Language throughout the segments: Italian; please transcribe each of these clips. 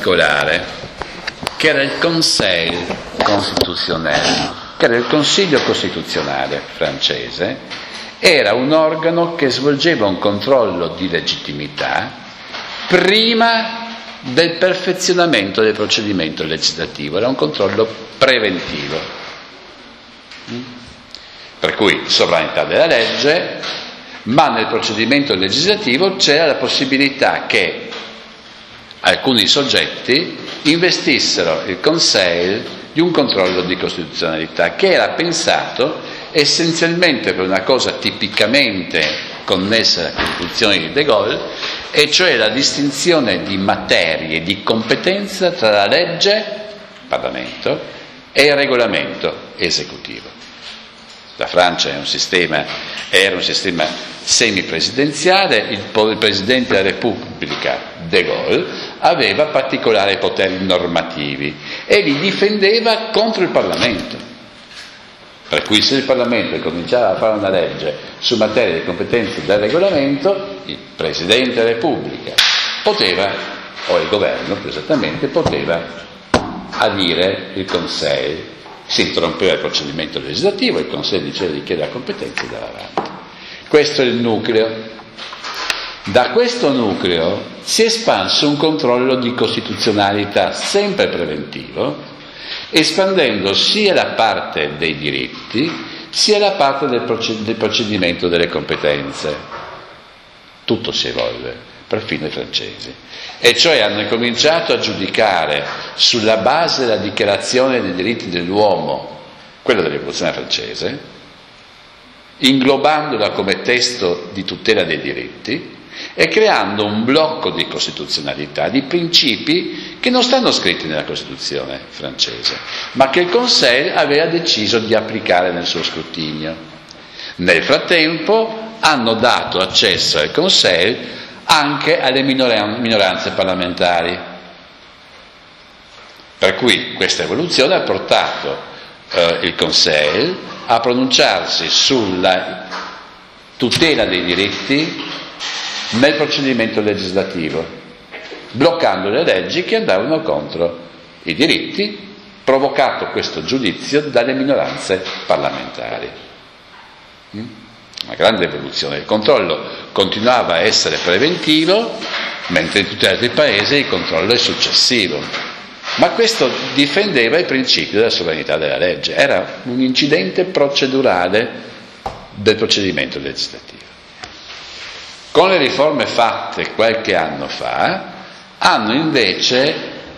particolare, che era il Conseil constitutionnel, che era il Consiglio costituzionale francese, era un organo che svolgeva un controllo di legittimità prima del perfezionamento del procedimento legislativo, era un controllo preventivo. Per cui sovranità della legge, ma nel procedimento legislativo c'era la possibilità che alcuni soggetti investissero il Conseil di un controllo di costituzionalità che era pensato essenzialmente per una cosa tipicamente connessa alla Costituzione di De Gaulle, e cioè la distinzione di materie di competenza tra la legge, Parlamento, e il regolamento esecutivo. La Francia era un sistema semipresidenziale, il Presidente della Repubblica, De Gaulle, aveva particolari poteri normativi e li difendeva contro il Parlamento. Per cui se il Parlamento cominciava a fare una legge su materie di competenze del regolamento, il Presidente della Repubblica poteva, o il governo più esattamente, poteva adire il Conseil. Si interrompeva il procedimento legislativo, il Conseil diceva di chiedere la competenza e andava avanti. Questo è il nucleo. Da questo nucleo si è espanso un controllo di costituzionalità sempre preventivo, espandendo sia la parte dei diritti sia la parte del procedimento delle competenze. Tutto si evolve, perfino i francesi. E cioè hanno cominciato a giudicare sulla base della Dichiarazione dei diritti dell'uomo, quella della Rivoluzione francese, inglobandola come testo di tutela dei diritti e creando un blocco di costituzionalità, di principi che non stanno scritti nella Costituzione francese, ma che il Conseil aveva deciso di applicare nel suo scrutinio. Nel frattempo hanno dato accesso al Conseil anche alle minoranze parlamentari. Per cui questa evoluzione ha portato il Conseil a pronunciarsi sulla tutela dei diritti nel procedimento legislativo, bloccando le leggi che andavano contro i diritti, provocato questo giudizio dalle minoranze parlamentari. Una grande evoluzione. Il controllo continuava a essere preventivo, mentre in tutti gli altri paesi il controllo è successivo. Ma questo difendeva il principio della sovranità della legge. Era un incidente procedurale del procedimento legislativo. Con le riforme fatte qualche anno fa, hanno invece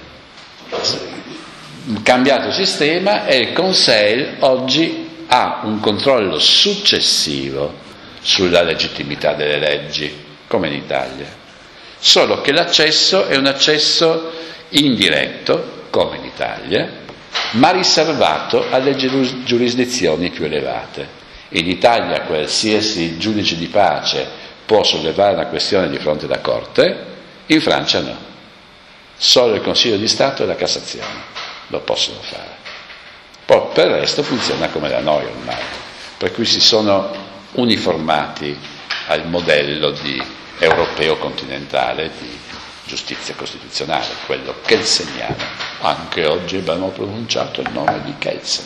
cambiato sistema e il Conseil oggi ha un controllo successivo sulla legittimità delle leggi, come in Italia. Solo che l'accesso è un accesso indiretto, come in Italia, ma riservato alle giurisdizioni più elevate. In Italia qualsiasi giudice di pace può sollevare una questione di fronte alla Corte, in Francia no. Solo il Consiglio di Stato e la Cassazione lo possono fare. Poi per il resto funziona come da noi ormai, per cui si sono uniformati al modello europeo continentale di giustizia costituzionale, quello kelseniano. Anche oggi abbiamo pronunciato il nome di Kelsen.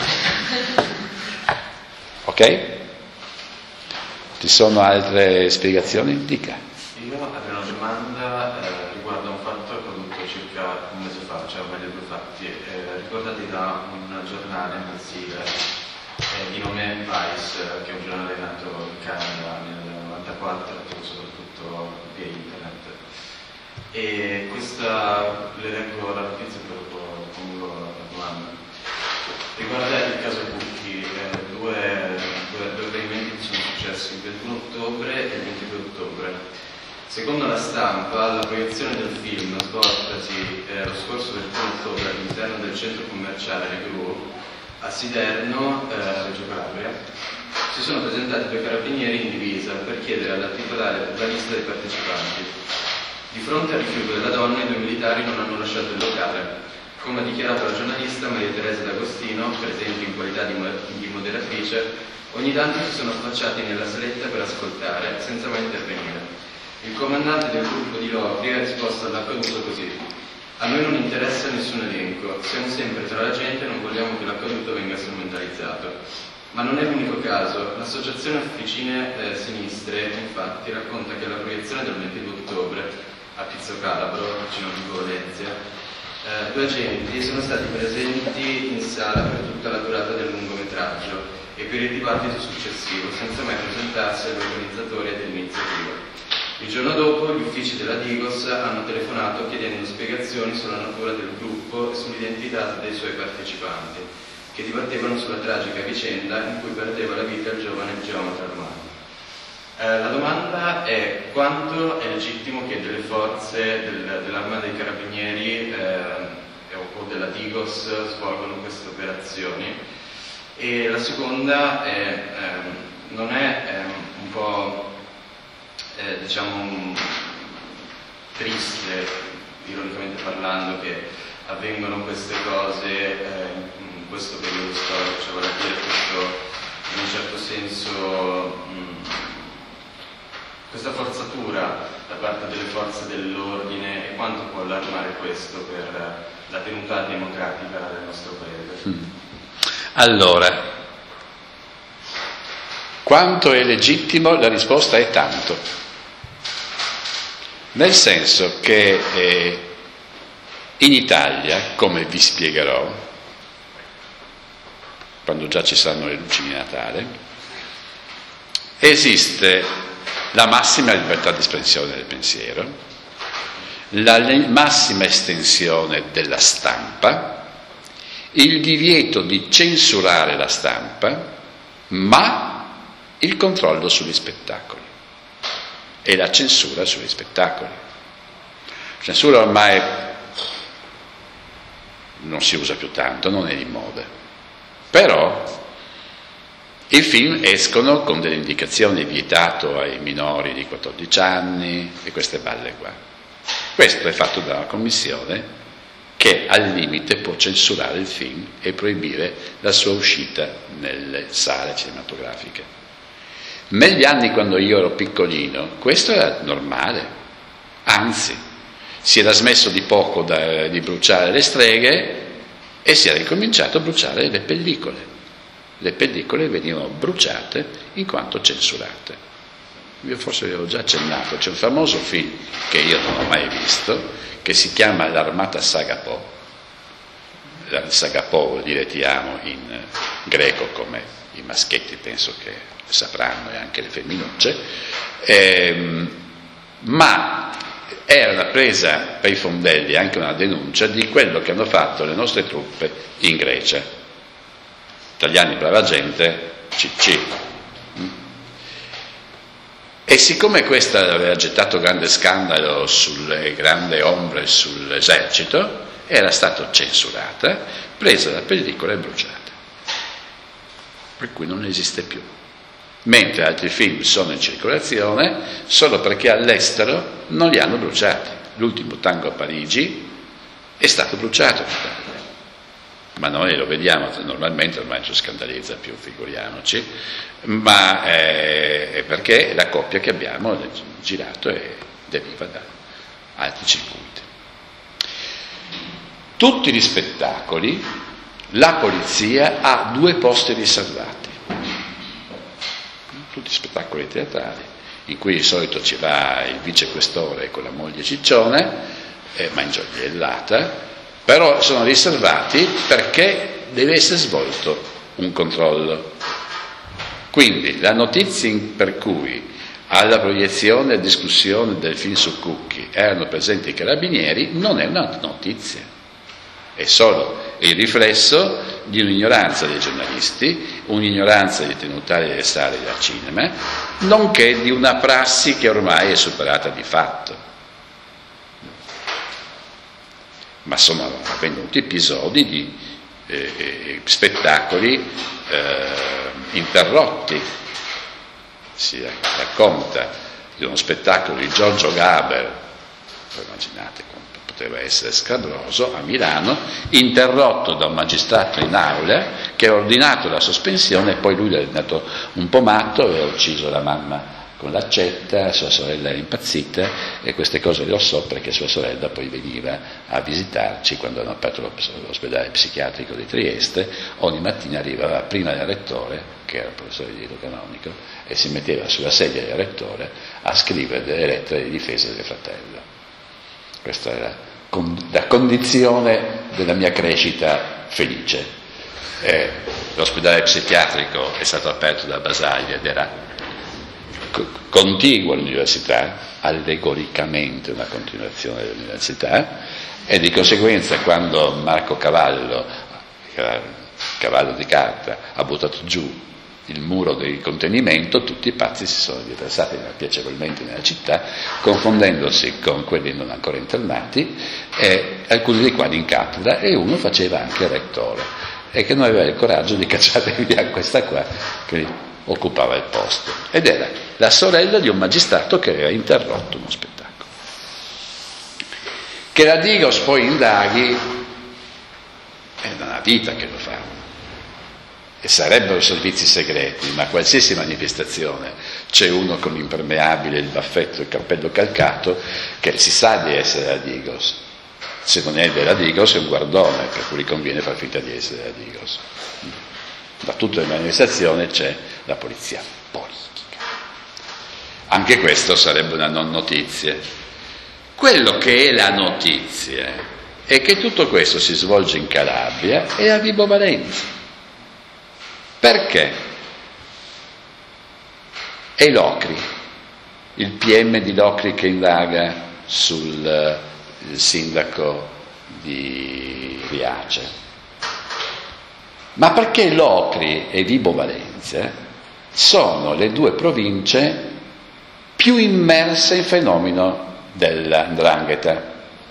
Ok? Ci sono altre spiegazioni? Dica. Io avrei una domanda riguardo a un fatto accaduto circa un mese fa, cioè ormai due fatti, ricordati da un giornale mensile di nome Vice, che è un giornale nato in Canada nel 1994, attivo soprattutto via internet. E questa, le leggo la notizia e poi dopo pongo la domanda. Riguarda il caso Cucchi, due avvenimenti che sono successi il 21 ottobre e il 22 ottobre. Secondo la stampa, la proiezione del film, svoltasi lo scorso 21 ottobre all'interno del centro commerciale Legru a Siderno, Reggio Calabria, si sono presentati due carabinieri in divisa per chiedere alla titolare la lista dei partecipanti. Di fronte al rifiuto della donna, i due militari non hanno lasciato il locale. Come ha dichiarato la giornalista Maria Teresa D'Agostino, presente in qualità di moderatrice, ogni tanto si sono affacciati nella saletta per ascoltare, senza mai intervenire. Il comandante del gruppo di Lopri ha risposto all'accaduto così: A noi non interessa nessun elenco, siamo sempre tra la gente e non vogliamo che l'accaduto venga strumentalizzato. Ma non è l'unico caso. L'associazione Officine Sinistre, infatti, racconta che alla proiezione del 22 ottobre a Pizzo Calabro, vicino a Vibo Venezia, 2 agenti sono stati presenti in sala per tutta la durata del lungometraggio e per il dibattito successivo, senza mai presentarsi agli organizzatori e dell'iniziativa. Il giorno dopo gli uffici della Digos hanno telefonato chiedendo spiegazioni sulla natura del gruppo e sull'identità dei suoi partecipanti, che dibattevano sulla tragica vicenda in cui perdeva la vita il giovane geometra Armando. La domanda è: quanto è legittimo che delle forze dell'Arma dei Carabinieri o della Digos svolgano queste operazioni? E la seconda è: non è un po' diciamo triste, ironicamente parlando, che avvengono queste cose in questo periodo storico, cioè vuol dire questo, in un certo senso, questa forzatura da parte delle forze dell'ordine, e quanto può allarmare questo per la tenuta democratica del nostro paese? Allora, quanto è legittimo? La risposta è tanto, nel senso che in Italia, come vi spiegherò quando già ci saranno le luci di Natale, esiste la massima libertà di espressione del pensiero, la massima estensione della stampa, il divieto di censurare la stampa, ma il controllo sugli spettacoli e la censura sugli spettacoli. La censura ormai non si usa più tanto, non è di moda, però i film escono con delle indicazioni: vietato ai minori di 14 anni e queste balle qua. Questo è fatto da una commissione che al limite può censurare il film e proibire la sua uscita nelle sale cinematografiche. Negli anni, quando io ero piccolino, questo era normale, anzi si era smesso di poco di bruciare le streghe e si era ricominciato a bruciare le pellicole. Le pellicole venivano bruciate in quanto censurate. Io forse avevo già accennato, c'è un famoso film che io non ho mai visto, che si chiama L'Armata Sagapò. Sagapò vuol dire ti amo in greco, come i maschietti penso che sapranno, e anche le femminucce, ma era una presa per i fondelli, anche una denuncia di quello che hanno fatto le nostre truppe in Grecia. Italiani, brava gente, CC. E siccome questa aveva gettato grande scandalo, grande ombre sull'esercito, era stata censurata, presa la pellicola e bruciata, per cui non esiste più. Mentre altri film sono in circolazione solo perché all'estero non li hanno bruciati. L'ultimo Tango a Parigi è stato bruciato in Italia, ma noi lo vediamo normalmente, ormai non ci scandalizza più, figuriamoci, ma è perché è la coppia che abbiamo girato e deriva da altri circuiti. Tutti gli spettacoli la polizia ha 2 posti riservati. Tutti gli spettacoli teatrali, in cui di solito ci va il vicequestore con la moglie ciccione, ma ingioiellata, però sono riservati perché deve essere svolto un controllo. Quindi la notizia per cui alla proiezione e discussione del film su Cucchi erano presenti i carabinieri non è una notizia, è solo il riflesso di un'ignoranza dei giornalisti, un'ignoranza dei tenutari delle sale da cinema, nonché di una prassi che ormai è superata di fatto. Ma sono avvenuti episodi di spettacoli interrotti. Si racconta di uno spettacolo di Giorgio Gaber, immaginate come poteva essere scabroso, a Milano, interrotto da un magistrato in aula che ha ordinato la sospensione, e poi lui è andato un po' matto e ha ucciso la mamma con l'accetta, sua sorella era impazzita, e queste cose le so perché sua sorella poi veniva a visitarci quando hanno aperto l'ospedale psichiatrico di Trieste. Ogni mattina arrivava prima del rettore, che era il professore di diritto canonico, e si metteva sulla sedia del rettore a scrivere delle lettere di difesa del fratello. Questa era la condizione della mia crescita felice. L'ospedale psichiatrico è stato aperto da Basaglia ed era contiguo all'università, allegoricamente una continuazione dell'università, e di conseguenza quando Marco Cavallo di carta, ha buttato giù il muro del contenimento, tutti i pazzi si sono riversati piacevolmente nella città, confondendosi con quelli non ancora internati, alcuni dei quali in cattedra, e uno faceva anche il rettore, e che non aveva il coraggio di cacciare via questa qua che occupava il posto, ed era la sorella di un magistrato che aveva interrotto uno spettacolo. Che la Digos poi indaghi è da una vita che lo fa, e sarebbero servizi segreti, ma qualsiasi manifestazione c'è uno con l'impermeabile, il baffetto, il cappello calcato, che si sa di essere la Digos. Se non è della Digos è un guardone, per cui gli conviene far finta di essere la Digos. Da tutte le manifestazioni c'è la polizia politica. Anche questo sarebbe una non notizia. Quello che è la notizia è che tutto questo si svolge in Calabria e a Vibo Valentia. Perché? È Locri, il PM di Locri che indaga sul sindaco di Riace. Ma perché Locri e Vibo Valentia sono le due province più immerse in fenomeno della 'ndrangheta.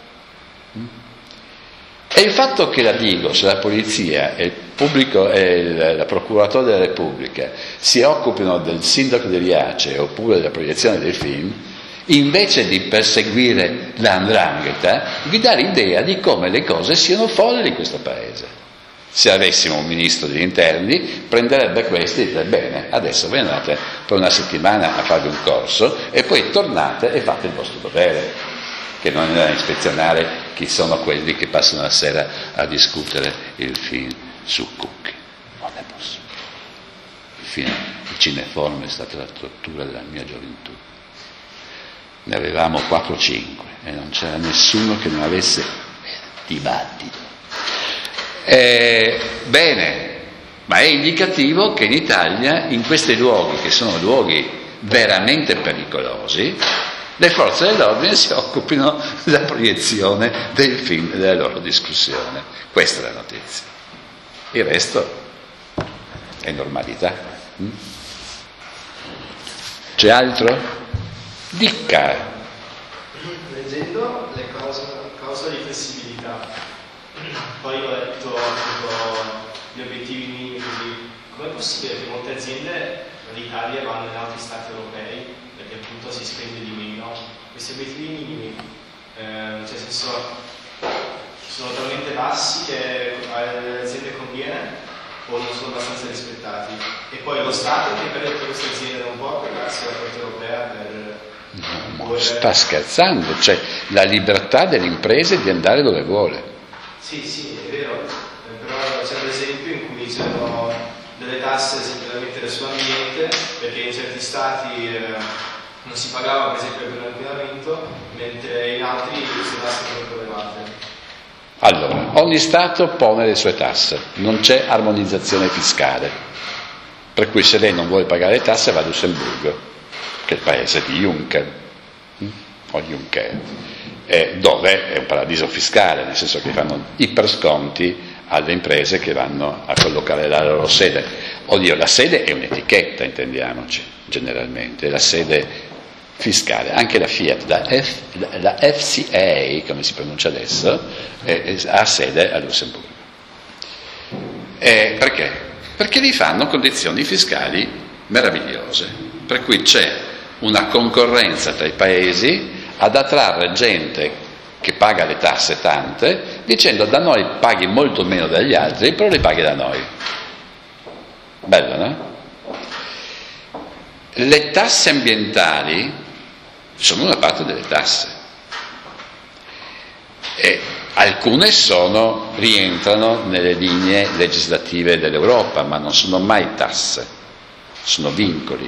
E il fatto che la Digos, la polizia e il pubblico e la procuratore della Repubblica si occupino del sindaco di Riace oppure della proiezione del film, invece di perseguire la 'ndrangheta, vi dà l'idea di come le cose siano folli in questo paese. Se avessimo un ministro degli interni, prenderebbe questi e direbbe: bene, adesso voi andate per una settimana a farvi un corso e poi tornate e fate il vostro dovere, che non è ispezionare chi sono quelli che passano la sera a discutere il film su Cucchi. Non è possibile. Il cineforum è stata la tortura della mia gioventù. Ne avevamo 4 o 5 e non c'era nessuno che non avesse dibattito. Bene, ma è indicativo che in Italia, in questi luoghi, che sono luoghi veramente pericolosi, le forze dell'ordine si occupino della proiezione del film e della loro discussione. Questa è la notizia. Il resto è normalità. C'è altro? Dica. Leggendo le cause di flessibilità, poi ho letto gli obiettivi minimi, così com'è possibile che molte aziende dall'Italia vanno in altri stati europei perché appunto si spende di meno? Questi obiettivi minimi, cioè nel senso, sono talmente bassi che alle aziende conviene o non sono abbastanza rispettati? E poi lo Stato che per queste aziende non può applicarsi alla Corte europea per... No, sta scherzando, c'è la libertà delle imprese di andare dove vuole. Sì, è vero, però c'è un esempio in cui c'erano delle tasse da mettere sull'ambiente, perché in certi stati non si pagava per esempio per l'inquinamento, mentre in altri queste tasse sono prelevate. Allora, ogni Stato pone le sue tasse, non c'è armonizzazione fiscale, per cui se lei non vuole pagare le tasse va a Lussemburgo, che è il paese di Juncker, o Juncker, dove è un paradiso fiscale, nel senso che fanno ipersconti alle imprese che vanno a collocare la loro sede. Oddio, la sede è un'etichetta, intendiamoci, generalmente, la sede fiscale. Anche la Fiat, la FCA, come si pronuncia adesso, ha sede a Lussemburgo. Perché? Perché vi fanno condizioni fiscali meravigliose, per cui c'è una concorrenza tra i paesi ad attrarre gente che paga le tasse tante, dicendo: da noi paghi molto meno dagli altri, però le paghi da noi. Bello, no? Le tasse ambientali sono una parte delle tasse e alcune rientrano nelle linee legislative dell'Europa, ma non sono mai tasse, sono vincoli.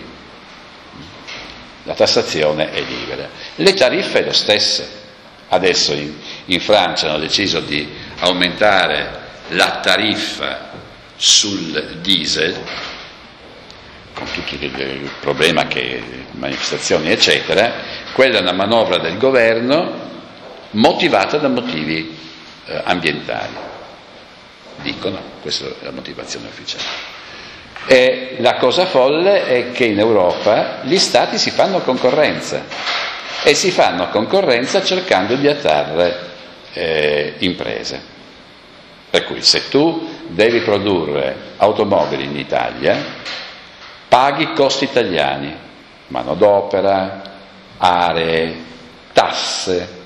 La tassazione è libera. Le tariffe è lo stesso. Adesso in Francia hanno deciso di aumentare la tariffa sul diesel, con tutto il problema che manifestazioni eccetera. Quella è una manovra del governo motivata da motivi ambientali, dicono, questa è la motivazione ufficiale. E la cosa folle è che in Europa gli stati si fanno concorrenza e si fanno concorrenza cercando di attrarre imprese. Per cui se tu devi produrre automobili in Italia, paghi costi italiani, manodopera, aree, tasse,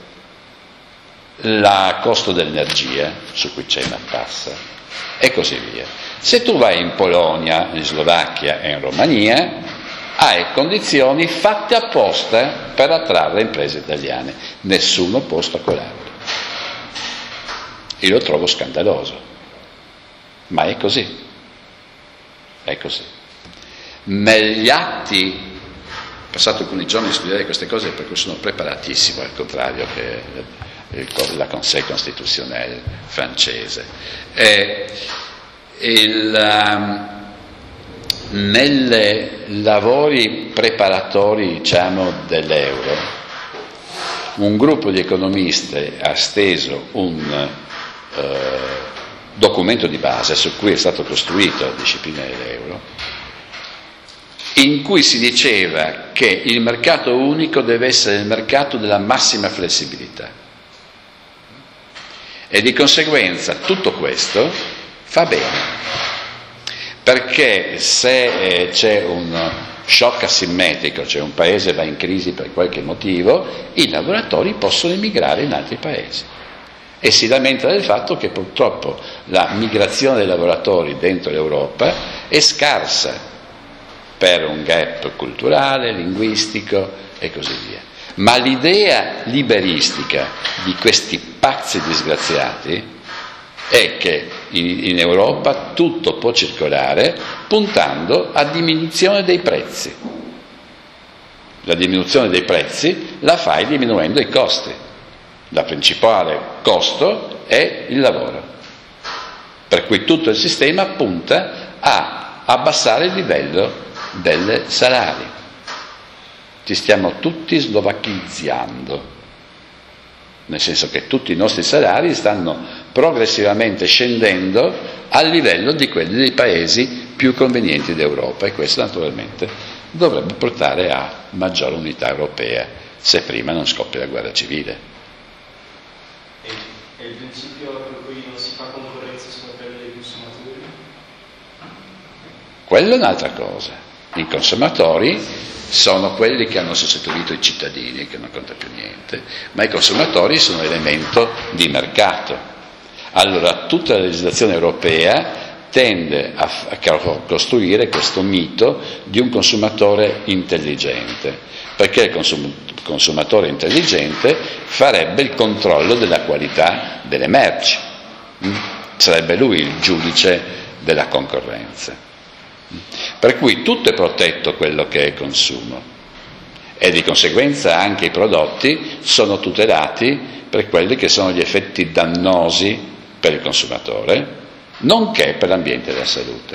costo dell'energia, su cui c'è una tassa, e così via. Se tu vai in Polonia, in Slovacchia e in Romania, hai condizioni fatte apposta per attrarre imprese italiane. Nessuno può ostacolarlo. Io lo trovo scandaloso, ma è così. È così. Negli atti, ho passato alcuni giorni a studiare queste cose perché sono preparatissimo, al contrario che la Conseil Constitutionnel francese. Nei lavori preparatori, diciamo, dell'euro, un gruppo di economisti ha steso un documento di base su cui è stato costruito la disciplina dell'euro, in cui si diceva che il mercato unico deve essere il mercato della massima flessibilità e di conseguenza tutto questo fa bene, perché se c'è un shock asimmetrico, cioè un paese va in crisi per qualche motivo, i lavoratori possono emigrare in altri paesi. E si lamenta del fatto che purtroppo la migrazione dei lavoratori dentro l'Europa è scarsa per un gap culturale, linguistico e così via. Ma l'idea liberistica di questi pazzi disgraziati è che in Europa tutto può circolare puntando a diminuzione dei prezzi. La diminuzione dei prezzi la fai diminuendo i costi. La principale costo è il lavoro, per cui tutto il sistema punta a abbassare il livello dei salari. Ci stiamo tutti slovacchizziando, nel senso che tutti i nostri salari stanno progressivamente scendendo al livello di quelli dei paesi più convenienti d'Europa, e questo naturalmente dovrebbe portare a maggiore unità europea, se prima non scoppia la guerra civile. E il principio per cui non si fa concorrenza sulla pelle dei consumatori? Quello è un'altra cosa. I consumatori sono quelli che hanno sostituito i cittadini, che non conta più niente, ma i consumatori sono elemento di mercato. Allora tutta la legislazione europea tende a costruire questo mito di un consumatore intelligente, perché il consumatore intelligente farebbe il controllo della qualità delle merci, sarebbe lui il giudice della concorrenza. Per cui tutto è protetto quello che è consumo e di conseguenza anche i prodotti sono tutelati per quelli che sono gli effetti dannosi per il consumatore, nonché per l'ambiente e la salute.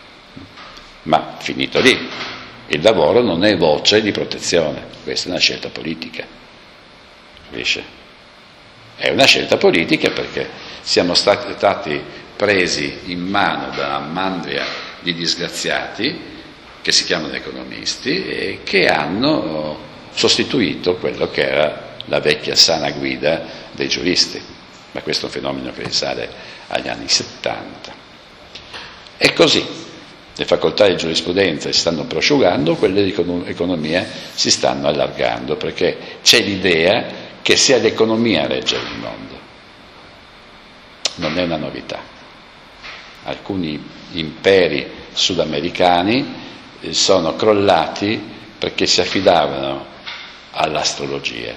Ma finito lì, il lavoro non è voce di protezione, questa è una scelta politica, capisce? È una scelta politica perché siamo stati presi in mano da una mandria di disgraziati che si chiamano economisti e che hanno sostituito quello che era la vecchia sana guida dei giuristi, ma questo è un fenomeno che risale agli anni 70. E così le facoltà di giurisprudenza si stanno prosciugando, quelle di economia si stanno allargando, perché c'è l'idea che sia l'economia a reggere il mondo. Non è una novità. Alcuni imperi sudamericani sono crollati perché si affidavano all'astrologia,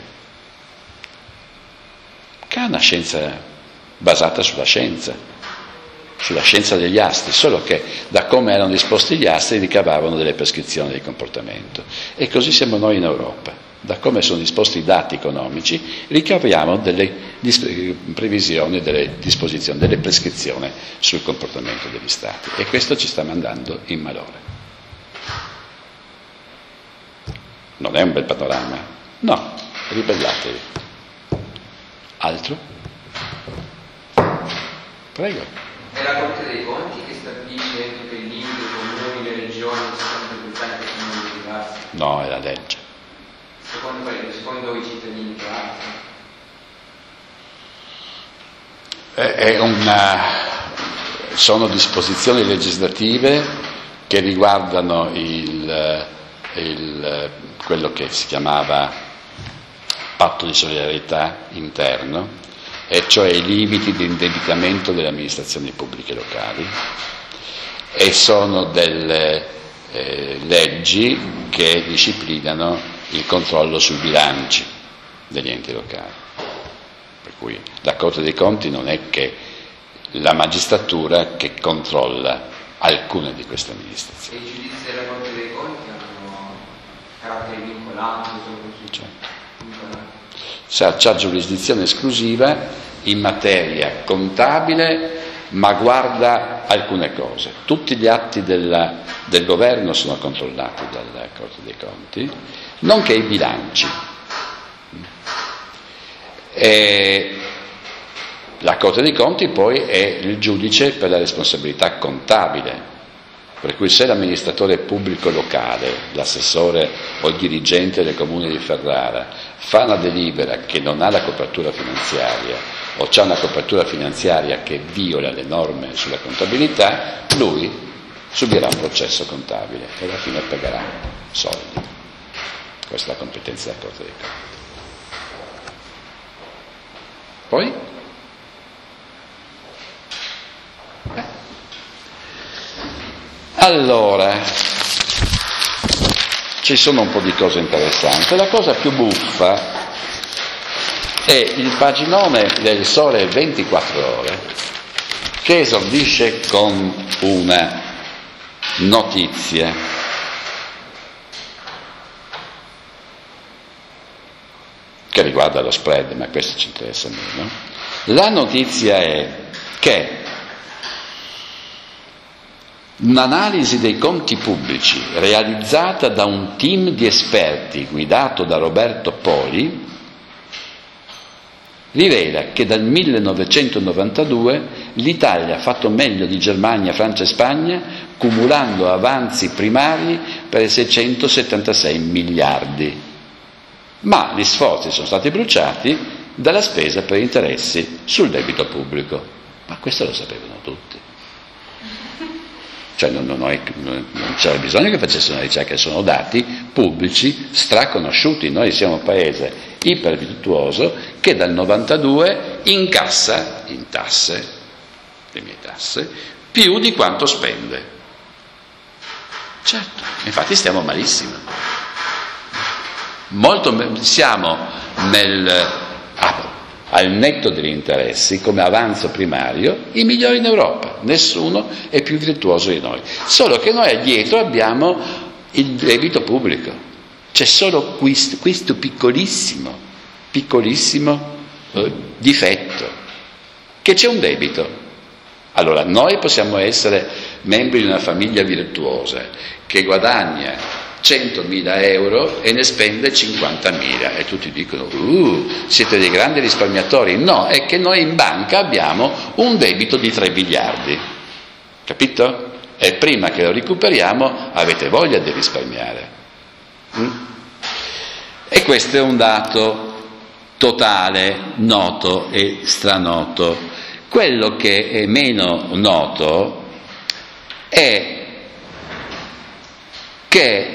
che è una scienza basata sulla scienza degli astri, solo che da come erano disposti gli astri ricavavano delle prescrizioni di comportamento. E così siamo noi in Europa. Da come sono disposti i dati economici ricaviamo delle previsioni, delle disposizioni, delle prescrizioni sul comportamento degli stati, e questo ci sta mandando in malore. Non è un bel panorama? No, ribellatevi. Altro? Prego. È la Corte dei Conti che stabilisce che il limite dei comuni e le regioni sono tributati che non diversi? No, è la legge. Secondo i cittadini sono disposizioni legislative che riguardano quello che si chiamava patto di solidarietà interno, e cioè i limiti di indebitamento delle amministrazioni pubbliche locali, e sono delle leggi che disciplinano il controllo sui bilanci degli enti locali. Per cui la Corte dei Conti non è che la magistratura che controlla alcune di queste amministrazioni. E i giudizi della Corte dei Conti hanno carattere vincolante? C'ha giurisdizione esclusiva in materia contabile, ma guarda alcune cose. Tutti gli atti del governo sono controllati dalla Corte dei Conti, nonché i bilanci. E la Corte dei Conti poi è il giudice per la responsabilità contabile, per cui se l'amministratore pubblico locale, l'assessore o il dirigente del comune di Ferrara fa una delibera che non ha la copertura finanziaria o c'ha una copertura finanziaria che viola le norme sulla contabilità, lui subirà un processo contabile e alla fine pagherà soldi. Questa è la competenza della Corte dei Conti. Poi? Allora, ci sono un po' di cose interessanti. La cosa più buffa è il paginone del Sole 24 Ore, che esordisce con una notizia. Che riguarda lo spread, ma questo ci interessa meno. La notizia è che un'analisi dei conti pubblici realizzata da un team di esperti guidato da Roberto Poli rivela che dal 1992 l'Italia ha fatto meglio di Germania, Francia e Spagna, cumulando avanzi primari per 676 miliardi. Ma gli sforzi sono stati bruciati dalla spesa per interessi sul debito pubblico. Ma questo lo sapevano tutti. Cioè non c'era bisogno che facesse una ricerca, sono dati pubblici straconosciuti. Noi siamo un paese ipervirtuoso che dal 92 incassa in tasse, le mie tasse, più di quanto spende. Certo, infatti stiamo malissimo. Siamo al netto degli interessi, come avanzo primario, i migliori in Europa. Nessuno è più virtuoso di noi. Solo che noi dietro abbiamo il debito pubblico. C'è solo questo piccolissimo difetto, che c'è un debito. Allora, noi possiamo essere membri di una famiglia virtuosa che guadagna 100.000 euro e ne spende 50.000 e tutti dicono siete dei grandi risparmiatori. No, è che noi in banca abbiamo un debito di 3 miliardi, capito? E prima che lo recuperiamo avete voglia di risparmiare. E questo è un dato totale, noto e stranoto. Quello che è meno noto è che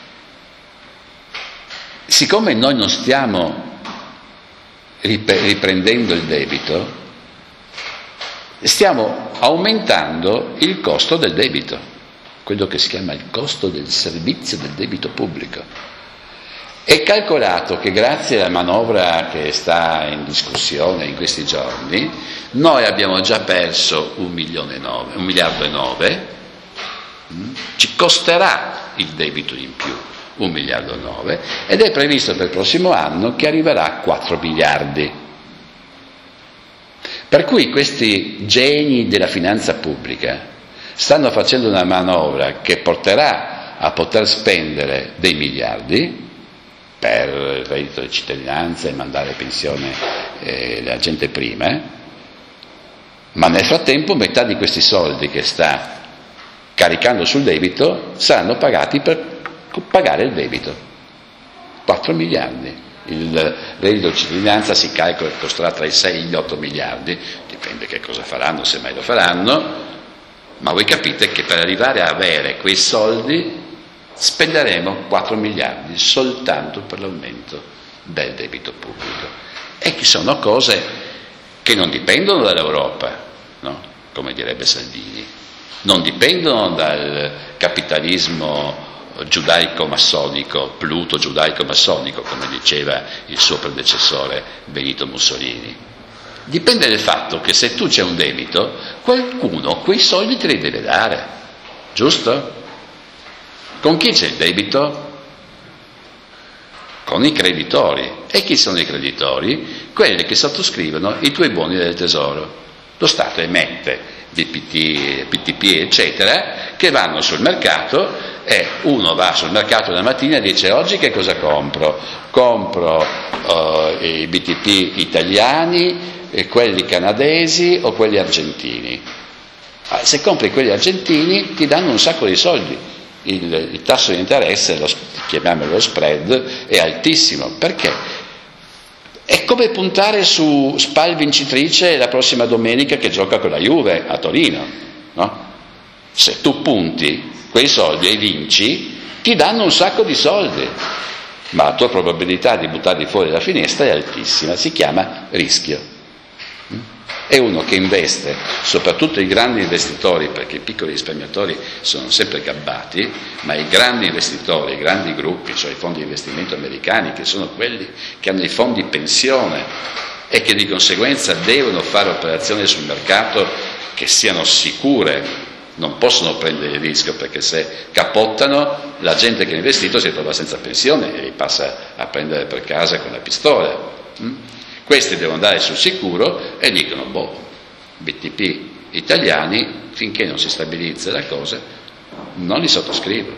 siccome noi non stiamo riprendendo il debito, stiamo aumentando il costo del debito. quello che si chiama il costo del servizio del debito pubblico. È calcolato che grazie alla manovra che sta in discussione in questi giorni, noi abbiamo già perso 1,9 miliardi, ci costerà il debito in più 1,9 miliardi ed è previsto per il prossimo anno che arriverà a 4 miliardi. Per cui questi geni della finanza pubblica stanno facendo una manovra che porterà a poter spendere dei miliardi per il reddito di cittadinanza e mandare a pensione la gente prima, ma nel frattempo metà di questi soldi che sta caricando sul debito saranno pagati per pagare il debito. 4 miliardi. Il reddito di cittadinanza si calcola che costerà tra i 6 e gli 8 miliardi, dipende che cosa faranno, se mai lo faranno, ma voi capite che per arrivare a avere quei soldi spenderemo 4 miliardi soltanto per l'aumento del debito pubblico. E che sono cose che non dipendono dall'Europa, no? Come direbbe Salvini, non dipendono dal capitalismo giudaico-massonico, Pluto giudaico-massonico, come diceva il suo predecessore Benito Mussolini. Dipende dal fatto che se tu c'è un debito, qualcuno quei soldi te li deve dare, giusto? Con chi c'è il debito? Con i creditori. E chi sono i creditori? Quelli che sottoscrivono i tuoi buoni del tesoro. Lo Stato emette BTP, eccetera, che vanno sul mercato e uno va sul mercato la mattina e dice: oggi che cosa compro? Compro i BTP italiani, quelli canadesi o quelli argentini. Se compri quelli argentini ti danno un sacco di soldi. Il tasso di interesse, chiamiamolo lo spread, è altissimo. Perché? È come puntare su Spal vincitrice la prossima domenica che gioca con la Juve a Torino, no? Se tu punti quei soldi e vinci, ti danno un sacco di soldi, ma la tua probabilità di buttarli fuori dalla finestra è altissima, si chiama rischio. È uno che investe, soprattutto i grandi investitori, perché i piccoli risparmiatori sono sempre gabbati, ma i grandi investitori, i grandi gruppi, cioè i fondi di investimento americani, che sono quelli che hanno i fondi pensione e che di conseguenza devono fare operazioni sul mercato che siano sicure, non possono prendere il rischio, perché se capottano la gente che ha investito si trova senza pensione e li passa a prendere per casa con la pistola. Questi devono andare sul sicuro e dicono: BTP italiani, finché non si stabilizza la cosa, non li sottoscrivo.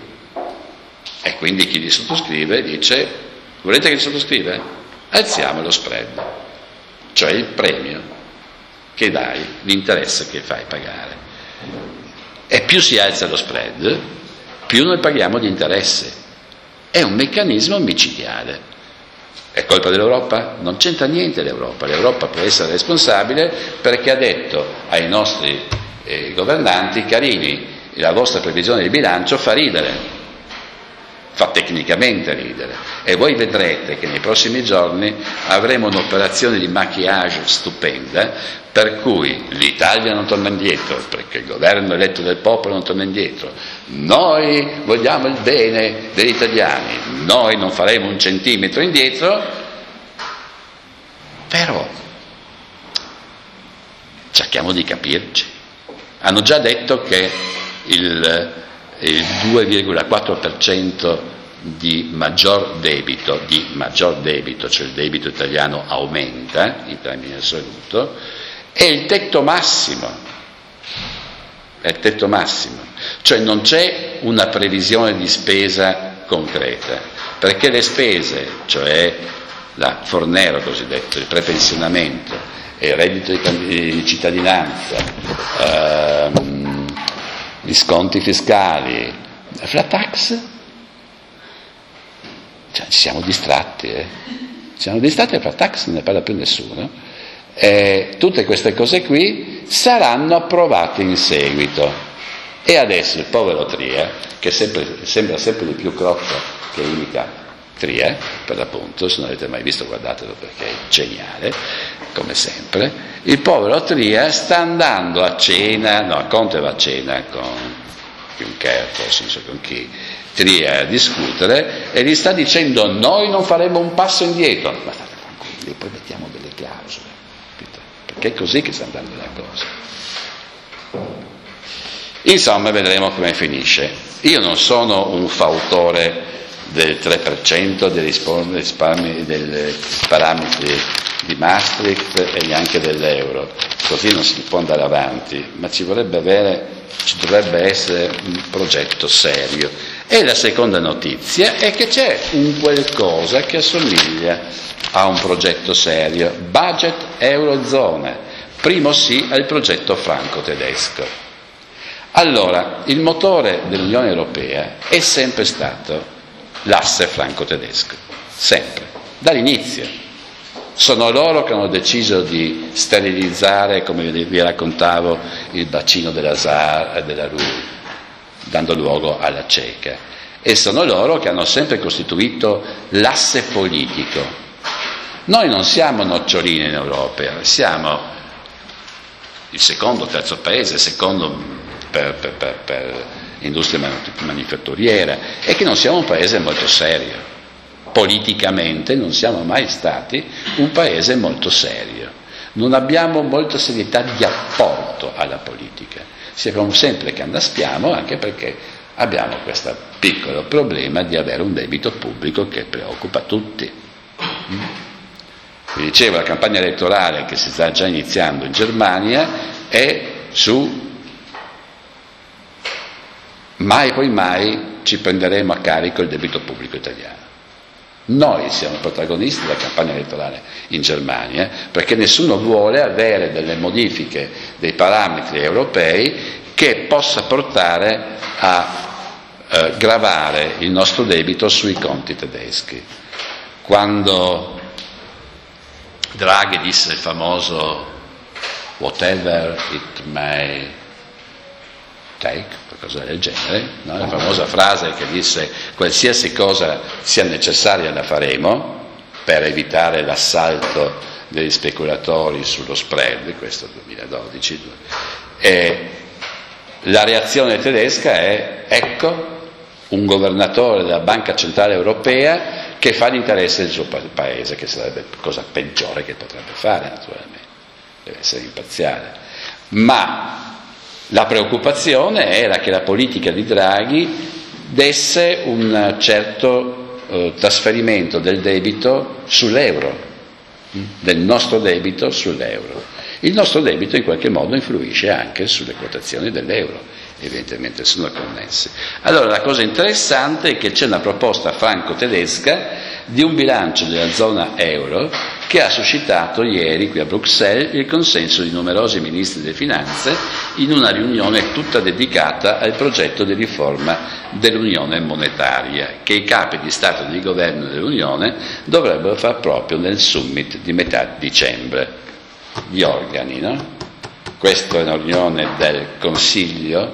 E quindi chi li sottoscrive dice: volete che li sottoscriva? Alziamo lo spread, cioè il premio che dai, l'interesse che fai pagare. E più si alza lo spread, più noi paghiamo di interesse. È un meccanismo micidiale. È colpa dell'Europa? Non c'entra niente l'Europa. L'Europa può essere responsabile perché ha detto ai nostri governanti: carini, la vostra previsione di bilancio fa ridere, fa tecnicamente ridere, e voi vedrete che nei prossimi giorni avremo un'operazione di maquillage stupenda, per cui l'Italia non torna indietro, perché il governo eletto del popolo non torna indietro. Noi vogliamo il bene degli italiani, noi non faremo un centimetro indietro, però cerchiamo di capirci. Hanno già detto che il 2,4% di maggior debito, cioè il debito italiano aumenta in termini assoluto, è il tetto massimo. È il tetto massimo, cioè non c'è una previsione di spesa concreta, perché le spese, cioè la Fornero cosiddetto, il prepensionamento, il reddito di cittadinanza, gli sconti fiscali, la flat tax, cioè, ci siamo distratti, la flat tax non ne parla più nessuno. Tutte queste cose qui saranno approvate in seguito, e adesso il povero Tria, che sembra sempre di più crocco che imita Tria, per l'appunto, se non avete mai visto guardatelo perché è geniale, come sempre. Il povero Tria sta andando a cena, Conte va a cena con Juncker, forse non so con chi, Tria a discutere, e gli sta dicendo noi non faremo un passo indietro, ma state tranquilli, poi mettiamo delle clausole, perché è così che sta andando la cosa. Insomma, vedremo come finisce. Io non sono un fautore del 3% dei parametri di Maastricht e neanche dell'euro, così non si può andare avanti, ma ci dovrebbe essere un progetto serio. E la seconda notizia è che c'è un qualcosa che assomiglia a un progetto serio, budget eurozona, primo sì al progetto franco-tedesco. Allora, il motore dell'Unione Europea è sempre stato l'asse franco-tedesco, sempre, dall'inizio. Sono loro che hanno deciso di sterilizzare, come vi raccontavo, il bacino della Saar e della Ruhr, dando luogo alla Ceca. E sono loro che hanno sempre costituito l'asse politico. Noi non siamo noccioline in Europa, siamo il secondo, terzo paese, secondo per industria manifatturiera, e che non siamo un paese molto serio. Politicamente non siamo mai stati un paese molto serio, non abbiamo molta serietà di apporto alla politica, siamo sempre che andaspiamo, anche perché abbiamo questo piccolo problema di avere un debito pubblico che preoccupa tutti. Vi dicevo, la campagna elettorale che si sta già iniziando in Germania è su mai poi mai ci prenderemo a carico il debito pubblico italiano. Noi siamo protagonisti della campagna elettorale in Germania, perché nessuno vuole avere delle modifiche dei parametri europei che possa portare a gravare il nostro debito sui conti tedeschi. Quando Draghi disse il famoso whatever it may take, qualcosa del genere, no? La famosa frase che disse qualsiasi cosa sia necessaria la faremo per evitare l'assalto degli speculatori sullo spread, questo 2012, e la reazione tedesca è ecco un governatore della Banca Centrale Europea che fa l'interesse del suo paese, che sarebbe cosa peggiore che potrebbe fare, naturalmente, deve essere imparziale. Ma la preoccupazione era che la politica di Draghi desse un certo trasferimento del debito sull'euro, del nostro debito sull'euro. Il nostro debito in qualche modo influisce anche sulle quotazioni dell'euro, evidentemente sono connessi. Allora la cosa interessante è che c'è una proposta franco-tedesca di un bilancio della zona euro che ha suscitato ieri qui a Bruxelles il consenso di numerosi ministri delle finanze in una riunione tutta dedicata al progetto di riforma dell'unione monetaria che i capi di Stato e di governo dell'Unione dovrebbero far proprio nel summit di metà dicembre. Gli organi, no? Questa è una riunione del Consiglio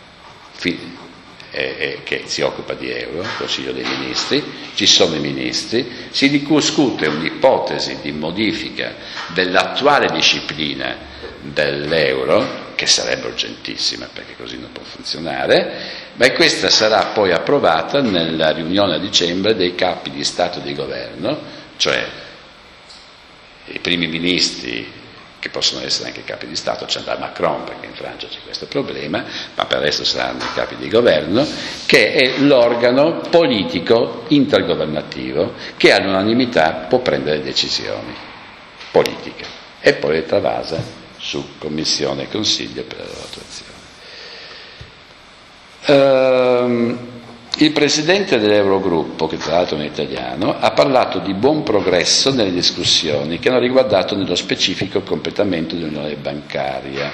che si occupa di euro, Consiglio dei Ministri, ci sono i ministri, si discute un'ipotesi di modifica dell'attuale disciplina dell'euro, che sarebbe urgentissima perché così non può funzionare, ma questa sarà poi approvata nella riunione a dicembre dei capi di Stato e di Governo, cioè i primi ministri, che possono essere anche capi di Stato, c'è da Macron perché in Francia c'è questo problema, ma per il resto saranno i capi di governo, che è l'organo politico intergovernativo che all'unanimità può prendere decisioni politiche e poi le travasa su Commissione e Consiglio per la loro attuazione. Il presidente dell'Eurogruppo, che tra l'altro è un italiano, ha parlato di buon progresso nelle discussioni che hanno riguardato nello specifico il completamento dell'unione bancaria.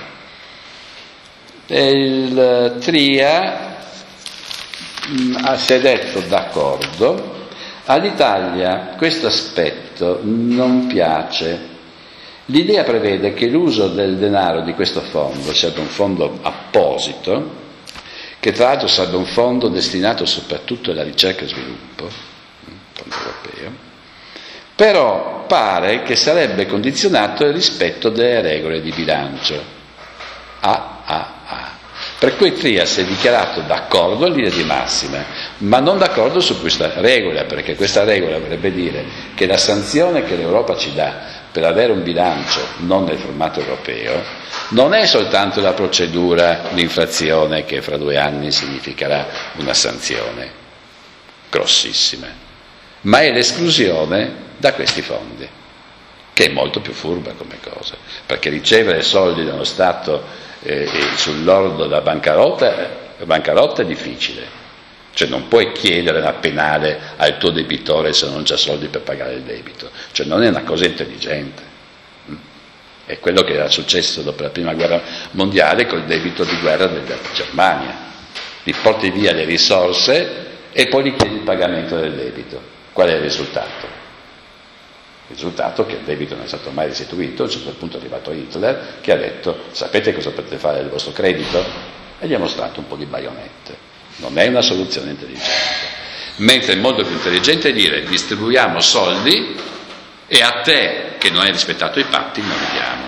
Il Tria si è detto d'accordo, all'Italia questo aspetto non piace. L'idea prevede che l'uso del denaro di questo fondo sia un fondo apposito, che tra l'altro sarebbe un fondo destinato soprattutto alla ricerca e sviluppo, fondo europeo, però pare che sarebbe condizionato al rispetto delle regole di bilancio. Per cui Trias si è dichiarato d'accordo in linea di massima, ma non d'accordo su questa regola, perché questa regola vorrebbe dire che la sanzione che l'Europa ci dà per avere un bilancio non nel formato europeo non è soltanto la procedura di infrazione che fra 2 anni significherà una sanzione grossissima, ma è l'esclusione da questi fondi, che è molto più furba come cosa, perché ricevere soldi da uno Stato sull'orlo da bancarotta è difficile, cioè non puoi chiedere una penale al tuo debitore se non c'ha soldi per pagare il debito, cioè non è una cosa intelligente. È quello che era successo dopo la prima guerra mondiale col debito di guerra della Germania, gli porti via le risorse e poi gli chiedi il pagamento del debito. Qual è il risultato? Il risultato è che il debito non è stato mai restituito. A un certo punto è arrivato Hitler che ha detto: sapete cosa potete fare del vostro credito? E gli ha mostrato un po' di baionette. Non è una soluzione intelligente, mentre è molto più intelligente dire: distribuiamo soldi e a te che non hai rispettato i patti non li diamo.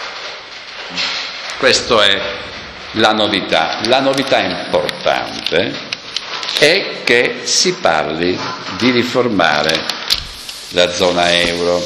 Questa è la novità. La novità importante è che si parli di riformare la zona euro.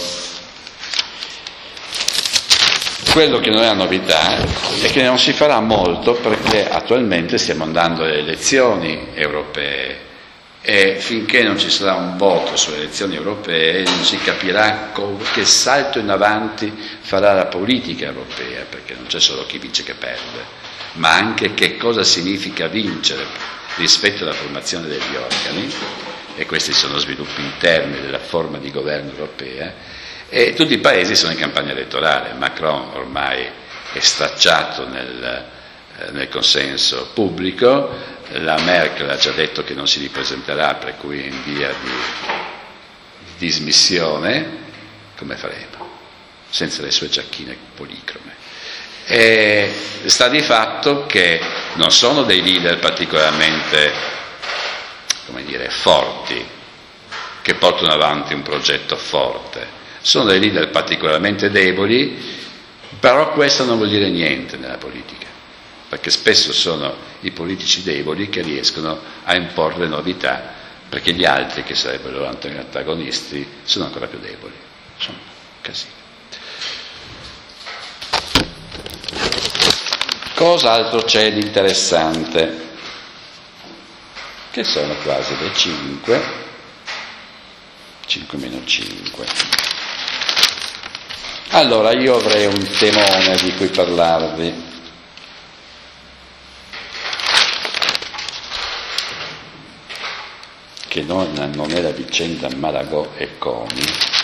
Quello che non è una novità è che non si farà molto, perché attualmente stiamo andando alle elezioni europee e finché non ci sarà un voto sulle elezioni europee non si capirà che salto in avanti farà la politica europea, perché non c'è solo chi vince che perde, ma anche che cosa significa vincere rispetto alla formazione degli organi, e questi sono sviluppi interni della forma di governo europea. E tutti i paesi sono in campagna elettorale. Macron ormai è stracciato nel consenso pubblico, la Merkel ha già detto che non si ripresenterà, per cui è in via di dismissione. Come faremo? Senza le sue giacchine policrome. E sta di fatto che non sono dei leader particolarmente, come dire, forti, che portano avanti un progetto forte. Sono dei leader particolarmente deboli, però questo non vuol dire niente nella politica, perché spesso sono i politici deboli che riescono a imporre novità, perché gli altri, che sarebbero antagonisti, sono ancora più deboli. Sono casini. Cos'altro c'è di interessante? Che sono quasi le 5 meno 5. Allora, io avrei un temone di cui parlarvi. Che non è la vicenda Malagò e Comi,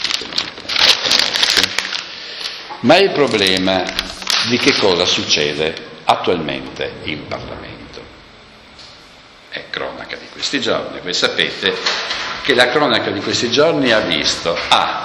ma è il problema di che cosa succede attualmente in Parlamento. È cronaca di questi giorni. Voi sapete che la cronaca di questi giorni ha visto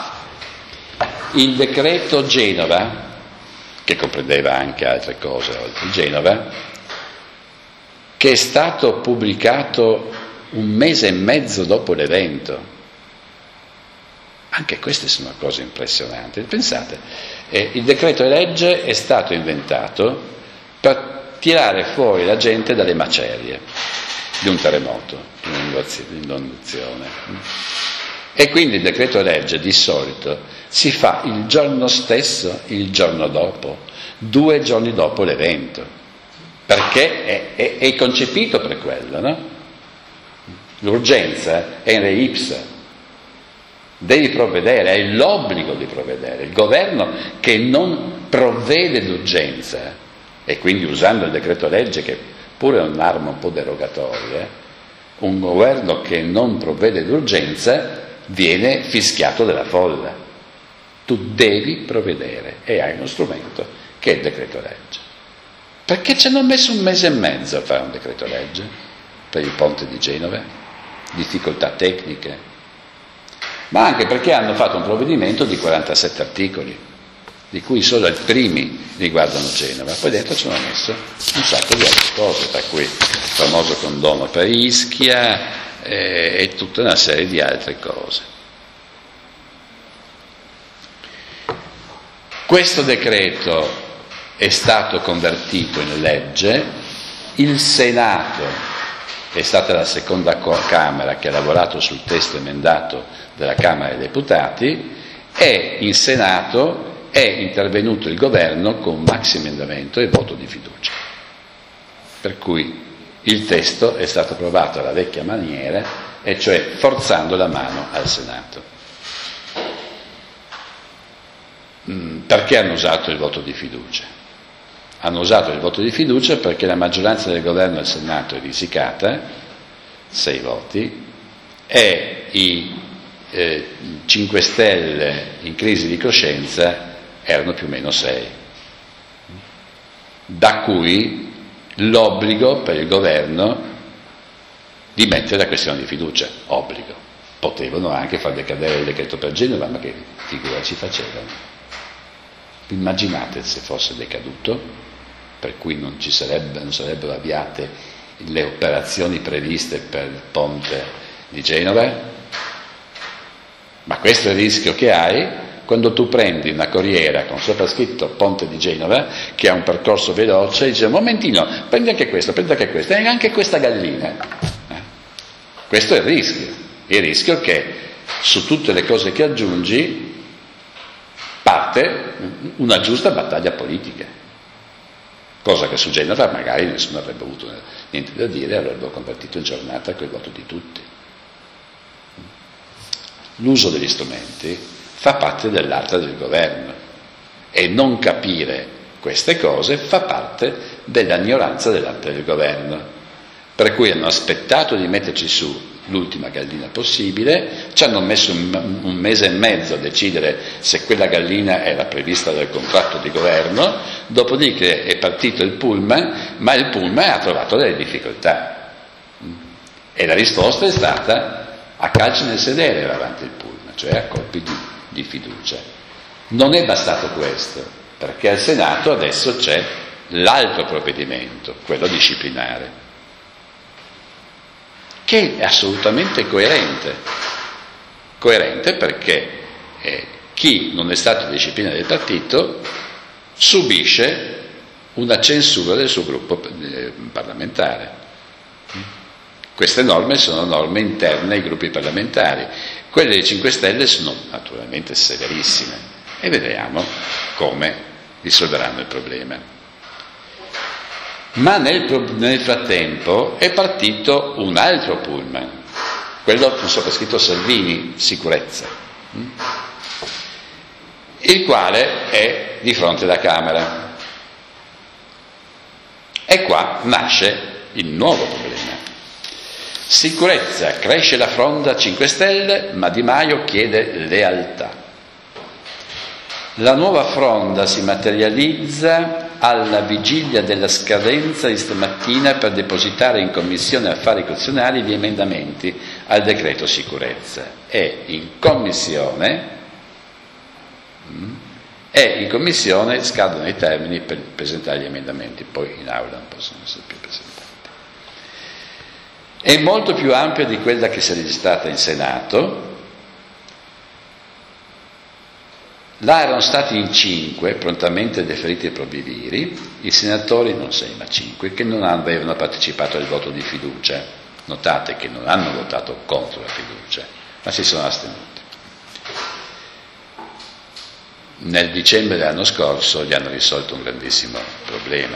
il decreto Genova, che comprendeva anche altre cose oltre Genova, che è stato pubblicato 1 mese e mezzo dopo l'evento. Anche queste sono cose impressionanti. Pensate, il decreto legge è stato inventato per tirare fuori la gente dalle macerie di un terremoto, di un'inondazione. E quindi il decreto legge di solito si fa il giorno stesso, il giorno dopo, 2 giorni dopo l'evento, perché è concepito per quello, no? L'urgenza è in re ipsa, devi provvedere, hai l'obbligo di provvedere. Il governo che non provvede d'urgenza, e quindi usando il decreto legge, che pure è un'arma un po' derogatoria, un governo che non provvede d'urgenza viene fischiato della folla. Tu devi provvedere e hai uno strumento che è il decreto legge. Perché ci hanno messo 1 mese e mezzo a fare un decreto legge per il ponte di Genova? Difficoltà tecniche, ma anche perché hanno fatto un provvedimento di 47 articoli, di cui solo i primi riguardano Genova, poi dentro ci hanno messo un sacco di altre cose, tra cui il famoso condono per Ischia e tutta una serie di altre cose. Questo decreto è stato convertito in legge Il Senato è stata la seconda Camera che ha lavorato sul testo emendato della Camera dei Deputati, e in Senato è intervenuto il governo con maxiemendamento e voto di fiducia. Per cui il testo è stato approvato alla vecchia maniera, e cioè forzando la mano al Senato. Perché hanno usato il voto di fiducia? Hanno usato il voto di fiducia perché la maggioranza del governo al Senato è risicata, 6 voti, e i 5 Stelle in crisi di coscienza erano più o meno 6. Da cui l'obbligo per il governo di mettere la questione di fiducia. Obbligo. Potevano anche far decadere il decreto per Genova, ma che figura ci facevano? Immaginate se fosse decaduto, per cui non sarebbero avviate le operazioni previste per il ponte di Genova. Ma questo è il rischio che hai quando tu prendi una corriera con sopra scritto Ponte di Genova, che ha un percorso veloce, e dici: un momentino, prendi anche questo, e anche questa gallina. Questo è il rischio che su tutte le cose che aggiungi parte una giusta battaglia politica, cosa che su Genova magari nessuno avrebbe avuto niente da dire, avrebbero convertito in giornata quel voto di tutti. L'uso degli strumenti fa parte dell'arte del governo, e non capire queste cose fa parte dell'ignoranza dell'arte del governo. Per cui hanno aspettato di metterci su l'ultima gallina possibile, ci hanno messo un mese e mezzo a decidere se quella gallina era prevista dal contratto di governo, dopodiché è partito il pullman, ma il pullman ha trovato delle difficoltà. E la risposta è stata: a calci nel sedere va avanti il pullman, cioè a colpi di fiducia. Non è bastato questo, perché al Senato adesso c'è l'altro provvedimento, quello disciplinare, che è assolutamente coerente perché chi non è stato in disciplina del partito subisce una censura del suo gruppo parlamentare. Queste norme sono norme interne ai gruppi parlamentari. Quelle dei 5 Stelle sono naturalmente severissime, e vedremo come risolveranno il problema. Ma nel frattempo è partito un altro pullman, quello con sopra scritto Salvini, sicurezza, il quale è di fronte alla Camera. E qua nasce il nuovo problema. Sicurezza, cresce la fronda 5 Stelle, ma Di Maio chiede lealtà. La nuova fronda si materializza alla vigilia della scadenza di stamattina per depositare in Commissione Affari Costituzionali gli emendamenti al decreto sicurezza. E in commissione scadono i termini per presentare gli emendamenti, poi in aula non possono essere più presentati. È molto più ampia di quella che si è registrata in Senato. Là erano stati in 5 prontamente deferiti ai propri viri, i senatori non 6 ma 5, che non avevano partecipato al voto di fiducia. Notate che non hanno votato contro la fiducia, ma si sono astenuti. Nel dicembre dell'anno scorso gli hanno risolto un grandissimo problema,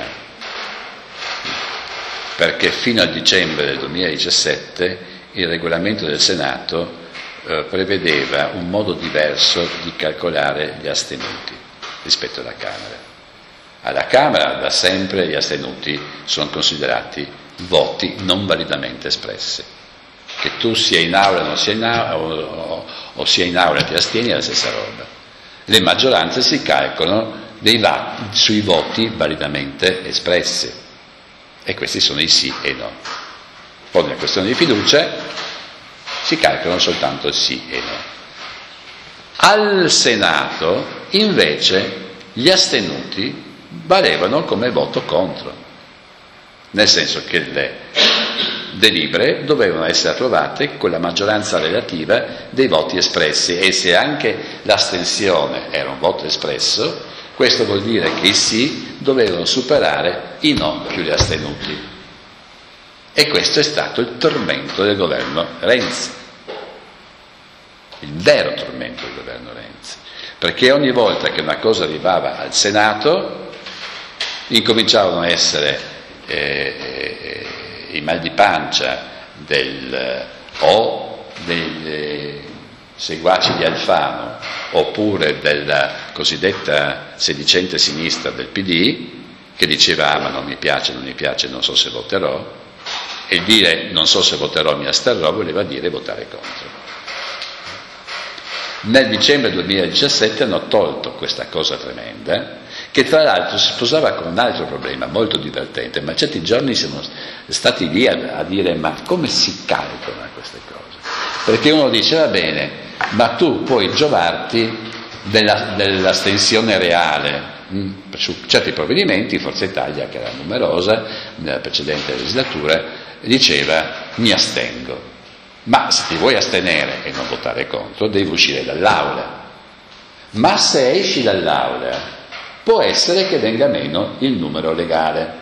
perché fino al dicembre del 2017 il regolamento del Senato prevedeva un modo diverso di calcolare gli astenuti rispetto alla Camera. Alla Camera da sempre gli astenuti sono considerati voti non validamente espressi. Che tu sia in aula o non sia in aula, o sia in aula e ti astieni, è la stessa roba. Le maggioranze si calcolano sui voti validamente espressi, e questi sono i sì e no. Poi nella questione di fiducia si calcolano soltanto il sì e no. Al Senato invece gli astenuti valevano come voto contro, nel senso che le delibere dovevano essere approvate con la maggioranza relativa dei voti espressi, e se anche l'astensione era un voto espresso, questo vuol dire che i sì dovevano superare i no più gli astenuti. E questo è stato il tormento del governo Renzi, il vero tormento del governo Renzi, perché ogni volta che una cosa arrivava al Senato incominciavano a essere i mal di pancia o dei seguaci di Alfano oppure della cosiddetta sedicente sinistra del PD, che diceva ma non mi piace, non so se voterò, e dire non so se voterò, mi asterrò, voleva dire votare contro. Nel dicembre 2017 hanno tolto questa cosa tremenda, che tra l'altro si sposava con un altro problema molto divertente, ma certi giorni siamo stati lì a dire ma come si calcolano queste cose? Perché uno dice va bene, ma tu puoi giovarti dell'astensione reale. Su certi provvedimenti Forza Italia, che era numerosa nella precedente legislatura, diceva mi astengo, ma se ti vuoi astenere e non votare contro devi uscire dall'aula, ma se esci dall'aula può essere che venga meno il numero legale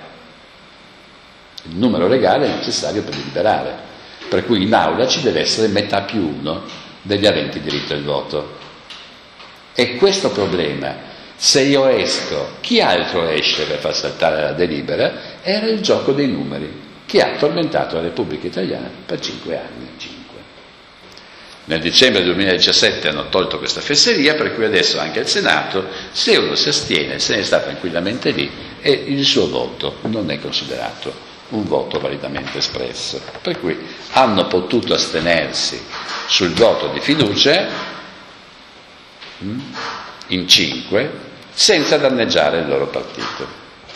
è necessario per deliberare, per cui in aula ci deve essere metà più uno degli aventi diritto al voto. E questo problema, se io esco, chi altro esce per far saltare la delibera? Era il gioco dei numeri che ha tormentato la Repubblica Italiana per 5 anni. Nel dicembre 2017 hanno tolto questa fesseria, per cui adesso anche il Senato, se uno si astiene, se ne sta tranquillamente lì e il suo voto non è considerato un voto validamente espresso. Per cui hanno potuto astenersi sul voto di fiducia in 5 senza danneggiare il loro partito.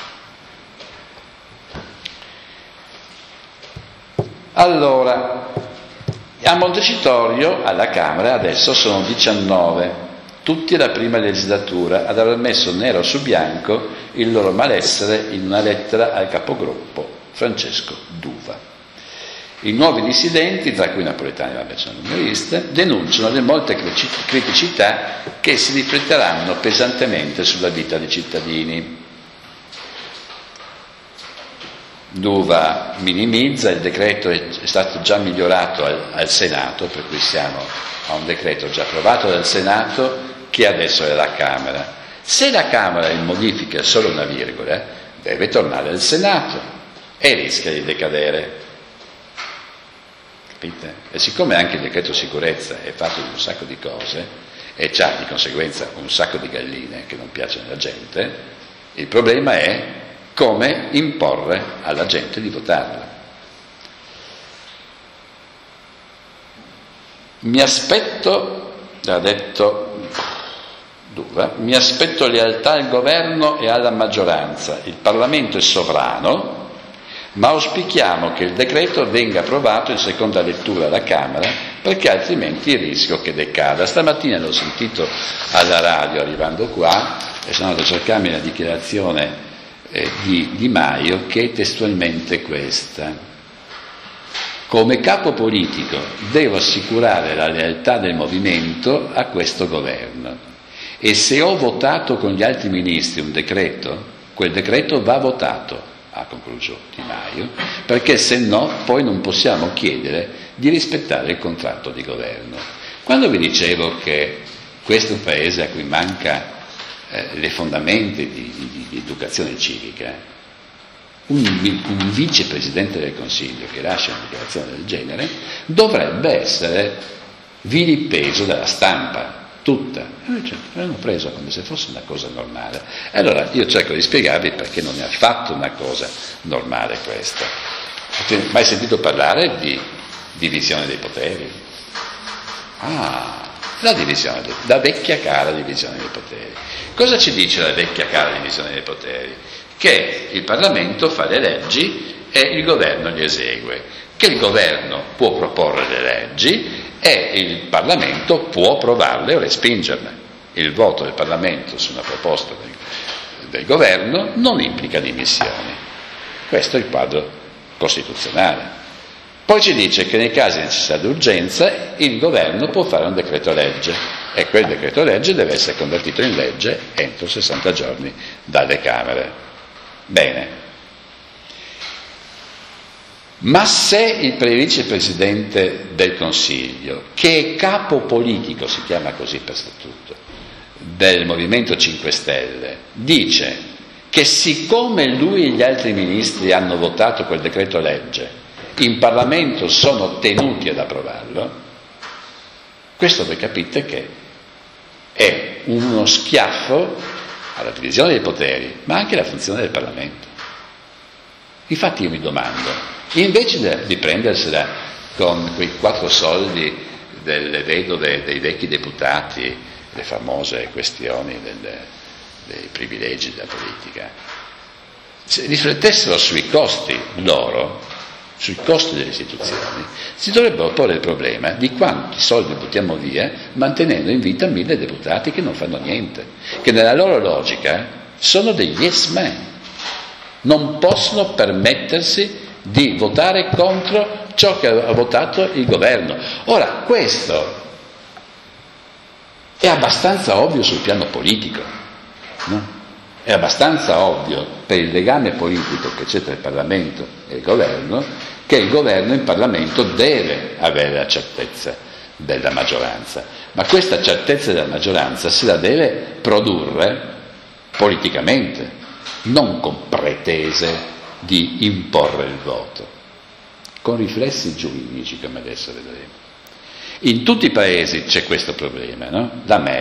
Allora, a Montecitorio, alla Camera, adesso sono 19, tutti alla prima legislatura, ad aver messo nero su bianco il loro malessere in una lettera al capogruppo Francesco D'Uva. I nuovi dissidenti, tra cui napoletani e la numerista, denunciano le molte criticità che si rifletteranno pesantemente sulla vita dei cittadini. D'Uva minimizza, il decreto è stato già migliorato al Senato, per cui siamo a un decreto già approvato dal Senato che adesso è alla Camera. Se la Camera modifica solo una virgola, deve tornare al Senato e rischia di decadere. Capite? E siccome anche il decreto sicurezza è fatto di un sacco di cose e c'ha di conseguenza un sacco di galline che non piacciono alla gente, il problema è come imporre alla gente di votarla. Mi aspetto, ha detto D'Uva, mi aspetto lealtà al governo e alla maggioranza. Il Parlamento è sovrano, ma auspichiamo che il decreto venga approvato in seconda lettura alla Camera, perché altrimenti il rischio che decada. Stamattina l'ho sentito alla radio arrivando qua e sono andato a cercarmi la dichiarazione di Di Maio, che è testualmente questa: come capo politico devo assicurare la lealtà del movimento a questo governo e se ho votato con gli altri ministri un decreto, quel decreto va votato, ha concluso Di Maio, perché se no poi non possiamo chiedere di rispettare il contratto di governo. Quando vi dicevo che questo è un paese a cui manca le fondamenti di educazione civica, un vicepresidente del Consiglio che lascia una dichiarazione del genere dovrebbe essere vilipeso dalla stampa tutta. L'hanno preso come se fosse una cosa normale. Allora io cerco di spiegarvi perché non è affatto una cosa normale questa. Avete mai sentito parlare di divisione dei poteri? La vecchia cara divisione dei poteri. Cosa ci dice la vecchia cara divisione dei poteri? Che il Parlamento fa le leggi e il governo li esegue, che il governo può proporre le leggi e il Parlamento può approvarle o respingerle. Il voto del Parlamento su una proposta del governo non implica dimissioni. Questo è il quadro costituzionale. Poi ci dice che nei casi di necessità d'urgenza il governo può fare un decreto legge e quel decreto legge deve essere convertito in legge entro 60 giorni dalle Camere. Bene. Ma se il vicepresidente del Consiglio, che è capo politico, si chiama così per statuto, del Movimento 5 Stelle, dice che siccome lui e gli altri ministri hanno votato quel decreto legge, in Parlamento sono tenuti ad approvarlo, questo voi capite che è uno schiaffo alla divisione dei poteri, ma anche alla funzione del Parlamento. Infatti io mi domando, invece di prendersela con quei 4 soldi delle vedove dei vecchi deputati, le famose questioni dei privilegi della politica, se riflettessero sui costi loro, sui costi delle istituzioni, si dovrebbero porre il problema di quanti soldi buttiamo via mantenendo in vita 1000 deputati che non fanno niente, che nella loro logica sono degli yes men, non possono permettersi di votare contro ciò che ha votato il governo. Ora, questo è abbastanza ovvio sul piano politico, no? È abbastanza ovvio per il legame politico che c'è tra il Parlamento e il governo, che il governo in Parlamento deve avere la certezza della maggioranza, ma questa certezza della maggioranza se la deve produrre politicamente, non con pretese di imporre il voto, con riflessi giuridici, come adesso vedremo. In tutti i paesi c'è questo problema, no?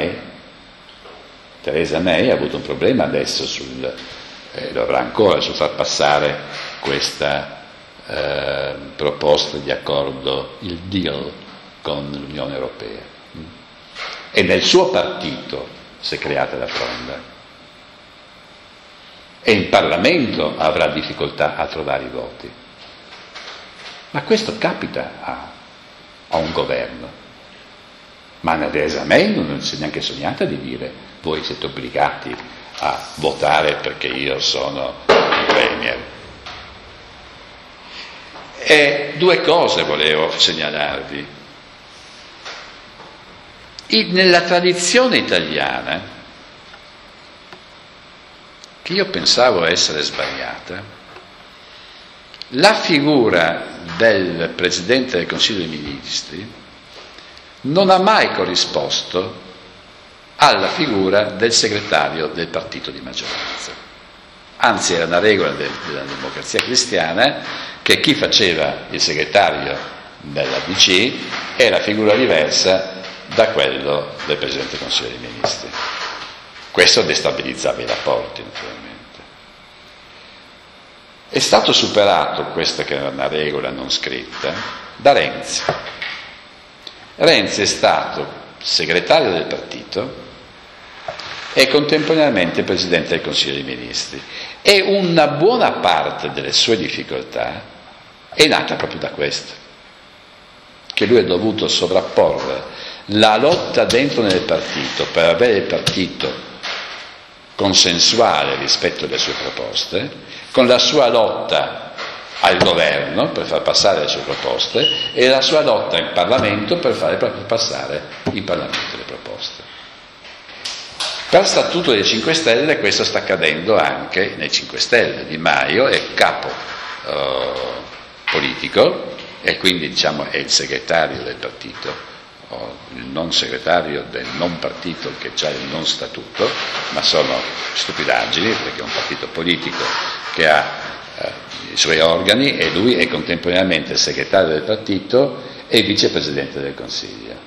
Theresa May ha avuto un problema adesso lo avrà ancora, sul far passare questa proposta di accordo, il deal con l'Unione Europea. E nel suo partito si è creata la fronda. E in Parlamento avrà difficoltà a trovare i voti. Ma questo capita a un governo. Ma Theresa May non si è neanche sognata di dire voi siete obbligati a votare perché io sono il Premier. E 2 cose volevo segnalarvi. Nella tradizione italiana, che io pensavo essere sbagliata, la figura del Presidente del Consiglio dei Ministri non ha mai corrisposto alla figura del segretario del partito di maggioranza. Anzi, era una regola della Democrazia Cristiana che chi faceva il segretario della DC era figura diversa da quello del Presidente del Consiglio dei Ministri. Questo destabilizzava i rapporti, naturalmente. È stato superato, questa che era una regola non scritta, da Renzi. Renzi è stato segretario del partito e contemporaneamente Presidente del Consiglio dei Ministri. E una buona parte delle sue difficoltà è nata proprio da questo, che lui ha dovuto sovrapporre la lotta dentro nel partito per avere il partito consensuale rispetto alle sue proposte, con la sua lotta al governo per far passare le sue proposte e la sua lotta in Parlamento per fare passare in Parlamento le proposte. Per statuto dei 5 Stelle questo sta accadendo anche nei 5 Stelle. Di Maio è capo politico e quindi diciamo è il segretario del partito, o il non segretario del non partito che ha il non statuto, ma sono stupidaggini perché è un partito politico che ha i suoi organi e lui è contemporaneamente il segretario del partito e il vicepresidente del Consiglio.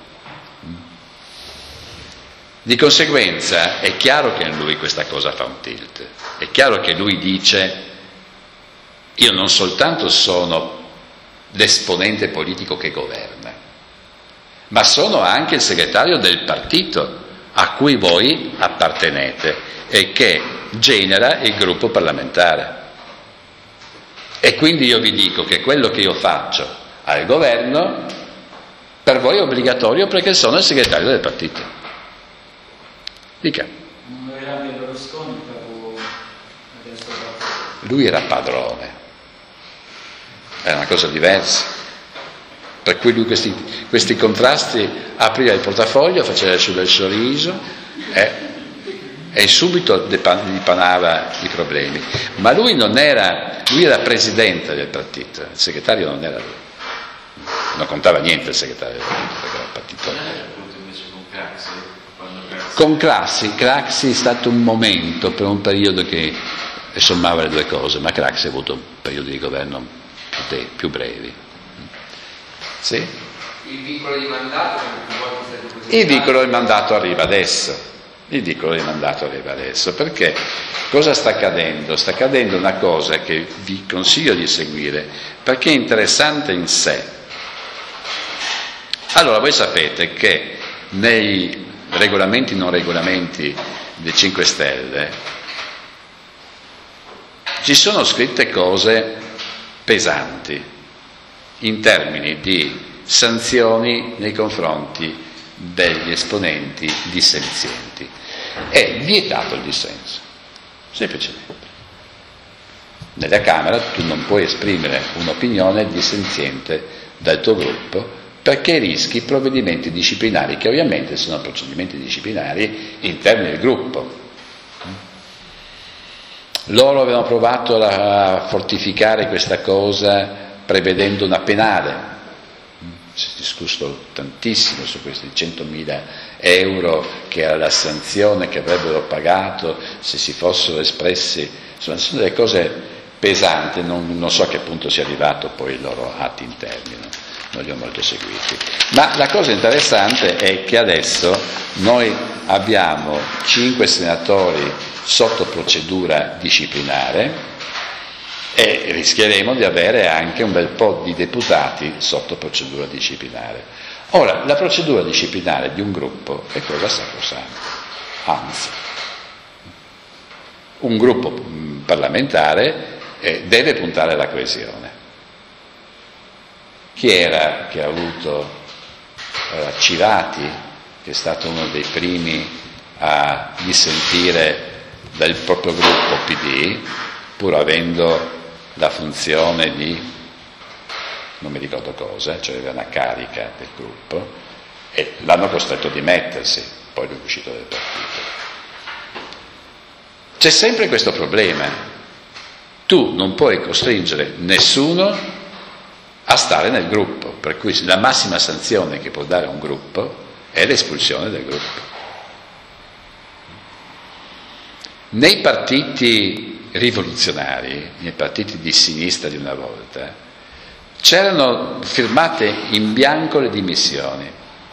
Di conseguenza è chiaro che in lui questa cosa fa un tilt, è chiaro che lui dice io non soltanto sono l'esponente politico che governa, ma sono anche il segretario del partito a cui voi appartenete e che genera il gruppo parlamentare. E quindi io vi dico che quello che io faccio al governo per voi è obbligatorio perché sono il segretario del partito. Dica. Non era Berlusconi adesso. Lui era padrone, era una cosa diversa. Per cui lui questi contrasti apriva il portafoglio, faceva il bel sorriso e subito dipanava i problemi. Ma lui non era Lui era presidente del partito, il segretario non era lui. Non contava niente il segretario del partito, perché era il partito. Invece con Craxi, quando Con Craxi è stato un momento, per un periodo che sommava le due cose, ma Craxi ha avuto periodi di governo più brevi. Sì? Il vincolo di mandato Il vincolo di mandato arriva adesso. Perché cosa sta accadendo? Sta accadendo una cosa che vi consiglio di seguire, perché è interessante in sé. Allora, voi sapete che nei regolamenti non regolamenti dei 5 Stelle ci sono scritte cose pesanti in termini di sanzioni nei confronti degli esponenti dissenzienti. È vietato il dissenso, semplicemente. Nella Camera tu non puoi esprimere un'opinione dissenziente dal tuo gruppo perché rischi provvedimenti disciplinari, che ovviamente sono procedimenti disciplinari interni del gruppo. Loro avevano provato a fortificare questa cosa prevedendo una penale. Si è discusso tantissimo su questi 100.000 euro che era la sanzione che avrebbero pagato se si fossero espressi. Insomma, sono delle cose pesanti, non so a che punto sia arrivato poi i loro atti interni, non li ho molto seguiti. Ma la cosa interessante è che adesso noi abbiamo 5 senatori sotto procedura disciplinare e rischieremo di avere anche un bel po' di deputati sotto procedura disciplinare. Ora, la procedura disciplinare di un gruppo è cosa sacrosanta, anzi, un gruppo parlamentare deve puntare alla coesione. Chi era che ha avuto Cirati, che è stato uno dei primi a dissentire dal proprio gruppo PD, pur avendo la funzione di, non mi ricordo cosa, cioè aveva una carica del gruppo, e l'hanno costretto a dimettersi, poi lui è uscito dal partito. C'è sempre questo problema, tu non puoi costringere nessuno a stare nel gruppo, per cui la massima sanzione che può dare un gruppo è l'espulsione del gruppo. Nei partiti rivoluzionari, nei partiti di sinistra di una volta, c'erano firmate in bianco le dimissioni.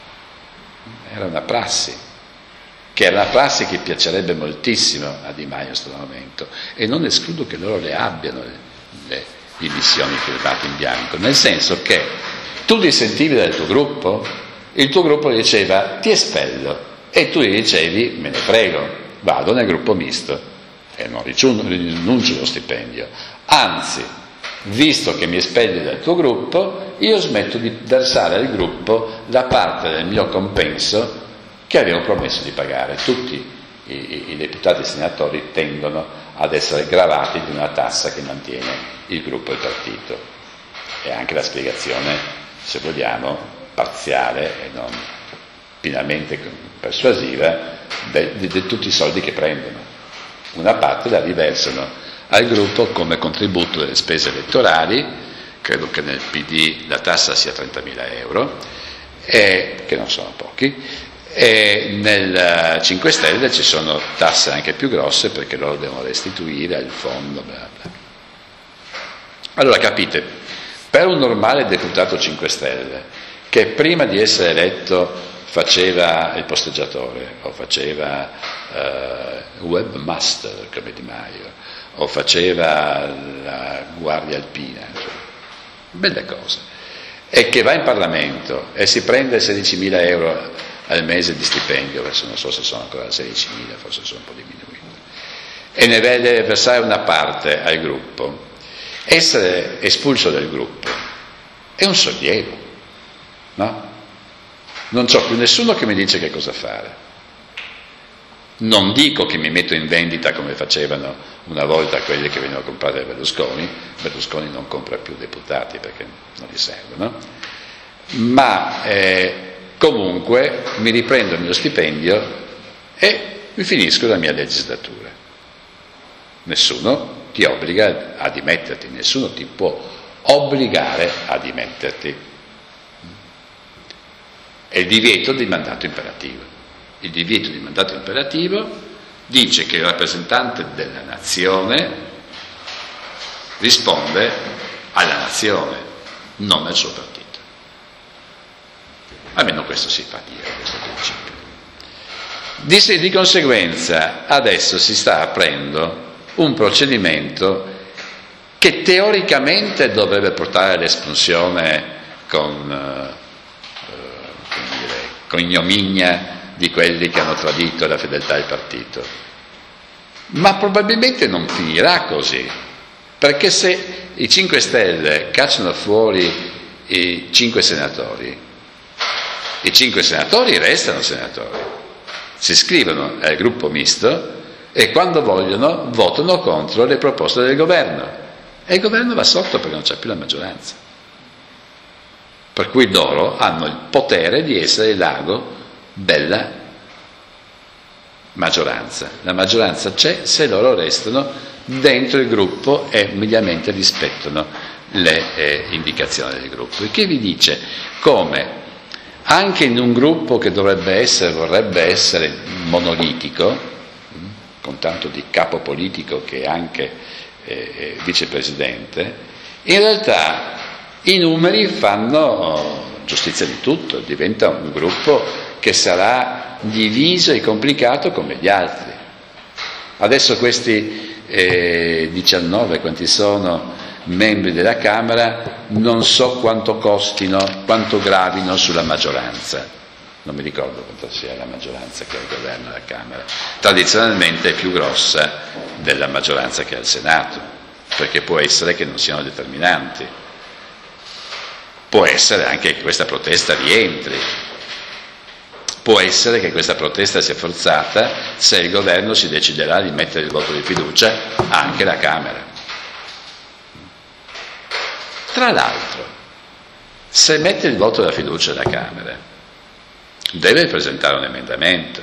Era una prassi, che piacerebbe moltissimo a Di Maio in questo momento, e non escludo che loro le abbiano le dimissioni firmate in bianco, nel senso che tu dissentivi dal tuo gruppo, il tuo gruppo diceva ti espello, e tu gli dicevi me ne frego, vado nel gruppo misto e non rinuncio allo stipendio, anzi, visto che mi espelli dal tuo gruppo, io smetto di versare al gruppo la parte del mio compenso che avevo promesso di pagare. Tutti i deputati e senatori tendono ad essere gravati di una tassa che mantiene il gruppo e il partito. E anche la spiegazione, se vogliamo, parziale e non pienamente persuasiva di tutti i soldi che prendono. Una parte la riversano al gruppo come contributo delle spese elettorali, credo che nel PD la tassa sia 30.000 euro, che non sono pochi, e nel 5 Stelle ci sono tasse anche più grosse perché loro devono restituire al fondo, bla bla. Allora capite, per un normale deputato 5 Stelle che prima di essere eletto faceva il posteggiatore o faceva webmaster come Di Maio o faceva la guardia alpina, cioè, belle cose, e che va in Parlamento e si prende 16.000 euro al mese di stipendio, adesso non so se sono ancora 16.000, forse sono un po' diminuiti, e ne deve versare una parte al gruppo, essere espulso dal gruppo è un sollievo, no? Non c'ho più nessuno che mi dice che cosa fare. Non dico che mi metto in vendita come facevano una volta quelli che venivano comprati da Berlusconi. Berlusconi non compra più deputati perché non gli servono, ma comunque mi riprendo il mio stipendio e mi finisco la mia legislatura. Nessuno ti obbliga a dimetterti, nessuno ti può obbligare a dimetterti. È il divieto di mandato imperativo. Il divieto di mandato imperativo dice che il rappresentante della nazione risponde alla nazione, non al suo partito. Almeno questo si fa dire, questo principio. Di conseguenza adesso si sta aprendo un procedimento che teoricamente dovrebbe portare all'espulsione con ignominia di quelli che hanno tradito la fedeltà al partito. Ma probabilmente non finirà così, perché se i 5 Stelle cacciano fuori i 5 senatori, i 5 senatori restano senatori, si iscrivono al gruppo misto e quando vogliono votano contro le proposte del governo e il governo va sotto perché non c'è più la maggioranza. Per cui loro hanno il potere di essere l'ago della maggioranza. La maggioranza c'è se loro restano dentro il gruppo e umilmente rispettano le indicazioni del gruppo. Il che vi dice come anche in un gruppo che vorrebbe essere monolitico, con tanto di capo politico che è anche vicepresidente, in realtà i numeri fanno giustizia di tutto, diventa un gruppo che sarà diviso e complicato come gli altri. Adesso questi 19, quanti sono, membri della Camera, non so quanto costino, quanto gravino sulla maggioranza. Non mi ricordo quanto sia la maggioranza che ha il governo alla Camera. Tradizionalmente è più grossa della maggioranza che ha il Senato, perché può essere che non siano determinanti. Può essere anche che questa protesta rientri. Può essere che questa protesta sia forzata se il governo si deciderà di mettere il voto di fiducia anche alla Camera. Tra l'altro, se mette il voto della fiducia alla Camera, deve presentare un emendamento,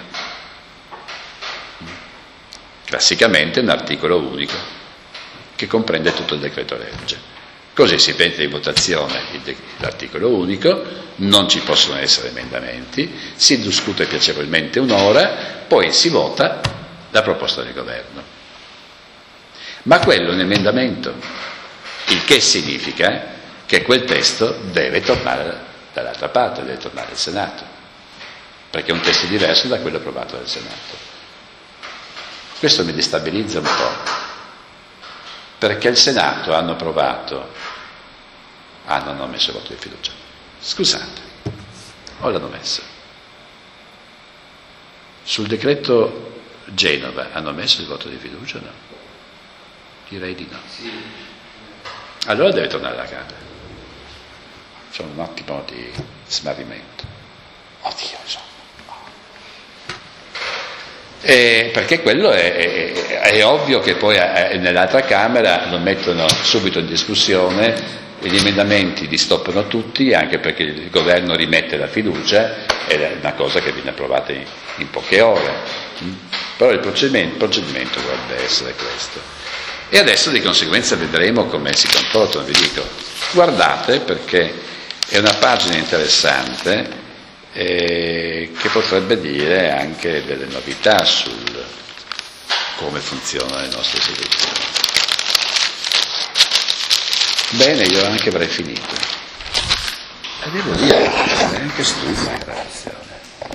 classicamente un articolo unico che comprende tutto il decreto legge. Così si mette in votazione l'articolo unico, non ci possono essere emendamenti, si discute piacevolmente un'ora, poi si vota la proposta del governo. Ma quello è un emendamento, il che significa che quel testo deve tornare dall'altra parte, deve tornare al Senato, perché è un testo diverso da quello approvato dal Senato. Questo mi destabilizza un po', perché il Senato hanno messo il voto di fiducia. Scusate, o l'hanno messo? Sul decreto Genova hanno messo il voto di fiducia o no? Direi di no. Sì. Allora deve tornare alla Camera. C'è un attimo di smarrimento. Oddio, insomma. Perché quello è ovvio che poi nell'altra Camera lo mettono subito in discussione, gli emendamenti li stoppano tutti, anche perché il governo rimette la fiducia, è una cosa che viene approvata in poche ore. Però il procedimento dovrebbe essere questo. E adesso di conseguenza vedremo come si comportano. Vi dico, guardate, perché è una pagina interessante che potrebbe dire anche delle novità sul come funzionano le nostre istituzioni. Bene, io anche avrei finito. E devo dire che è anche stufa la relazione.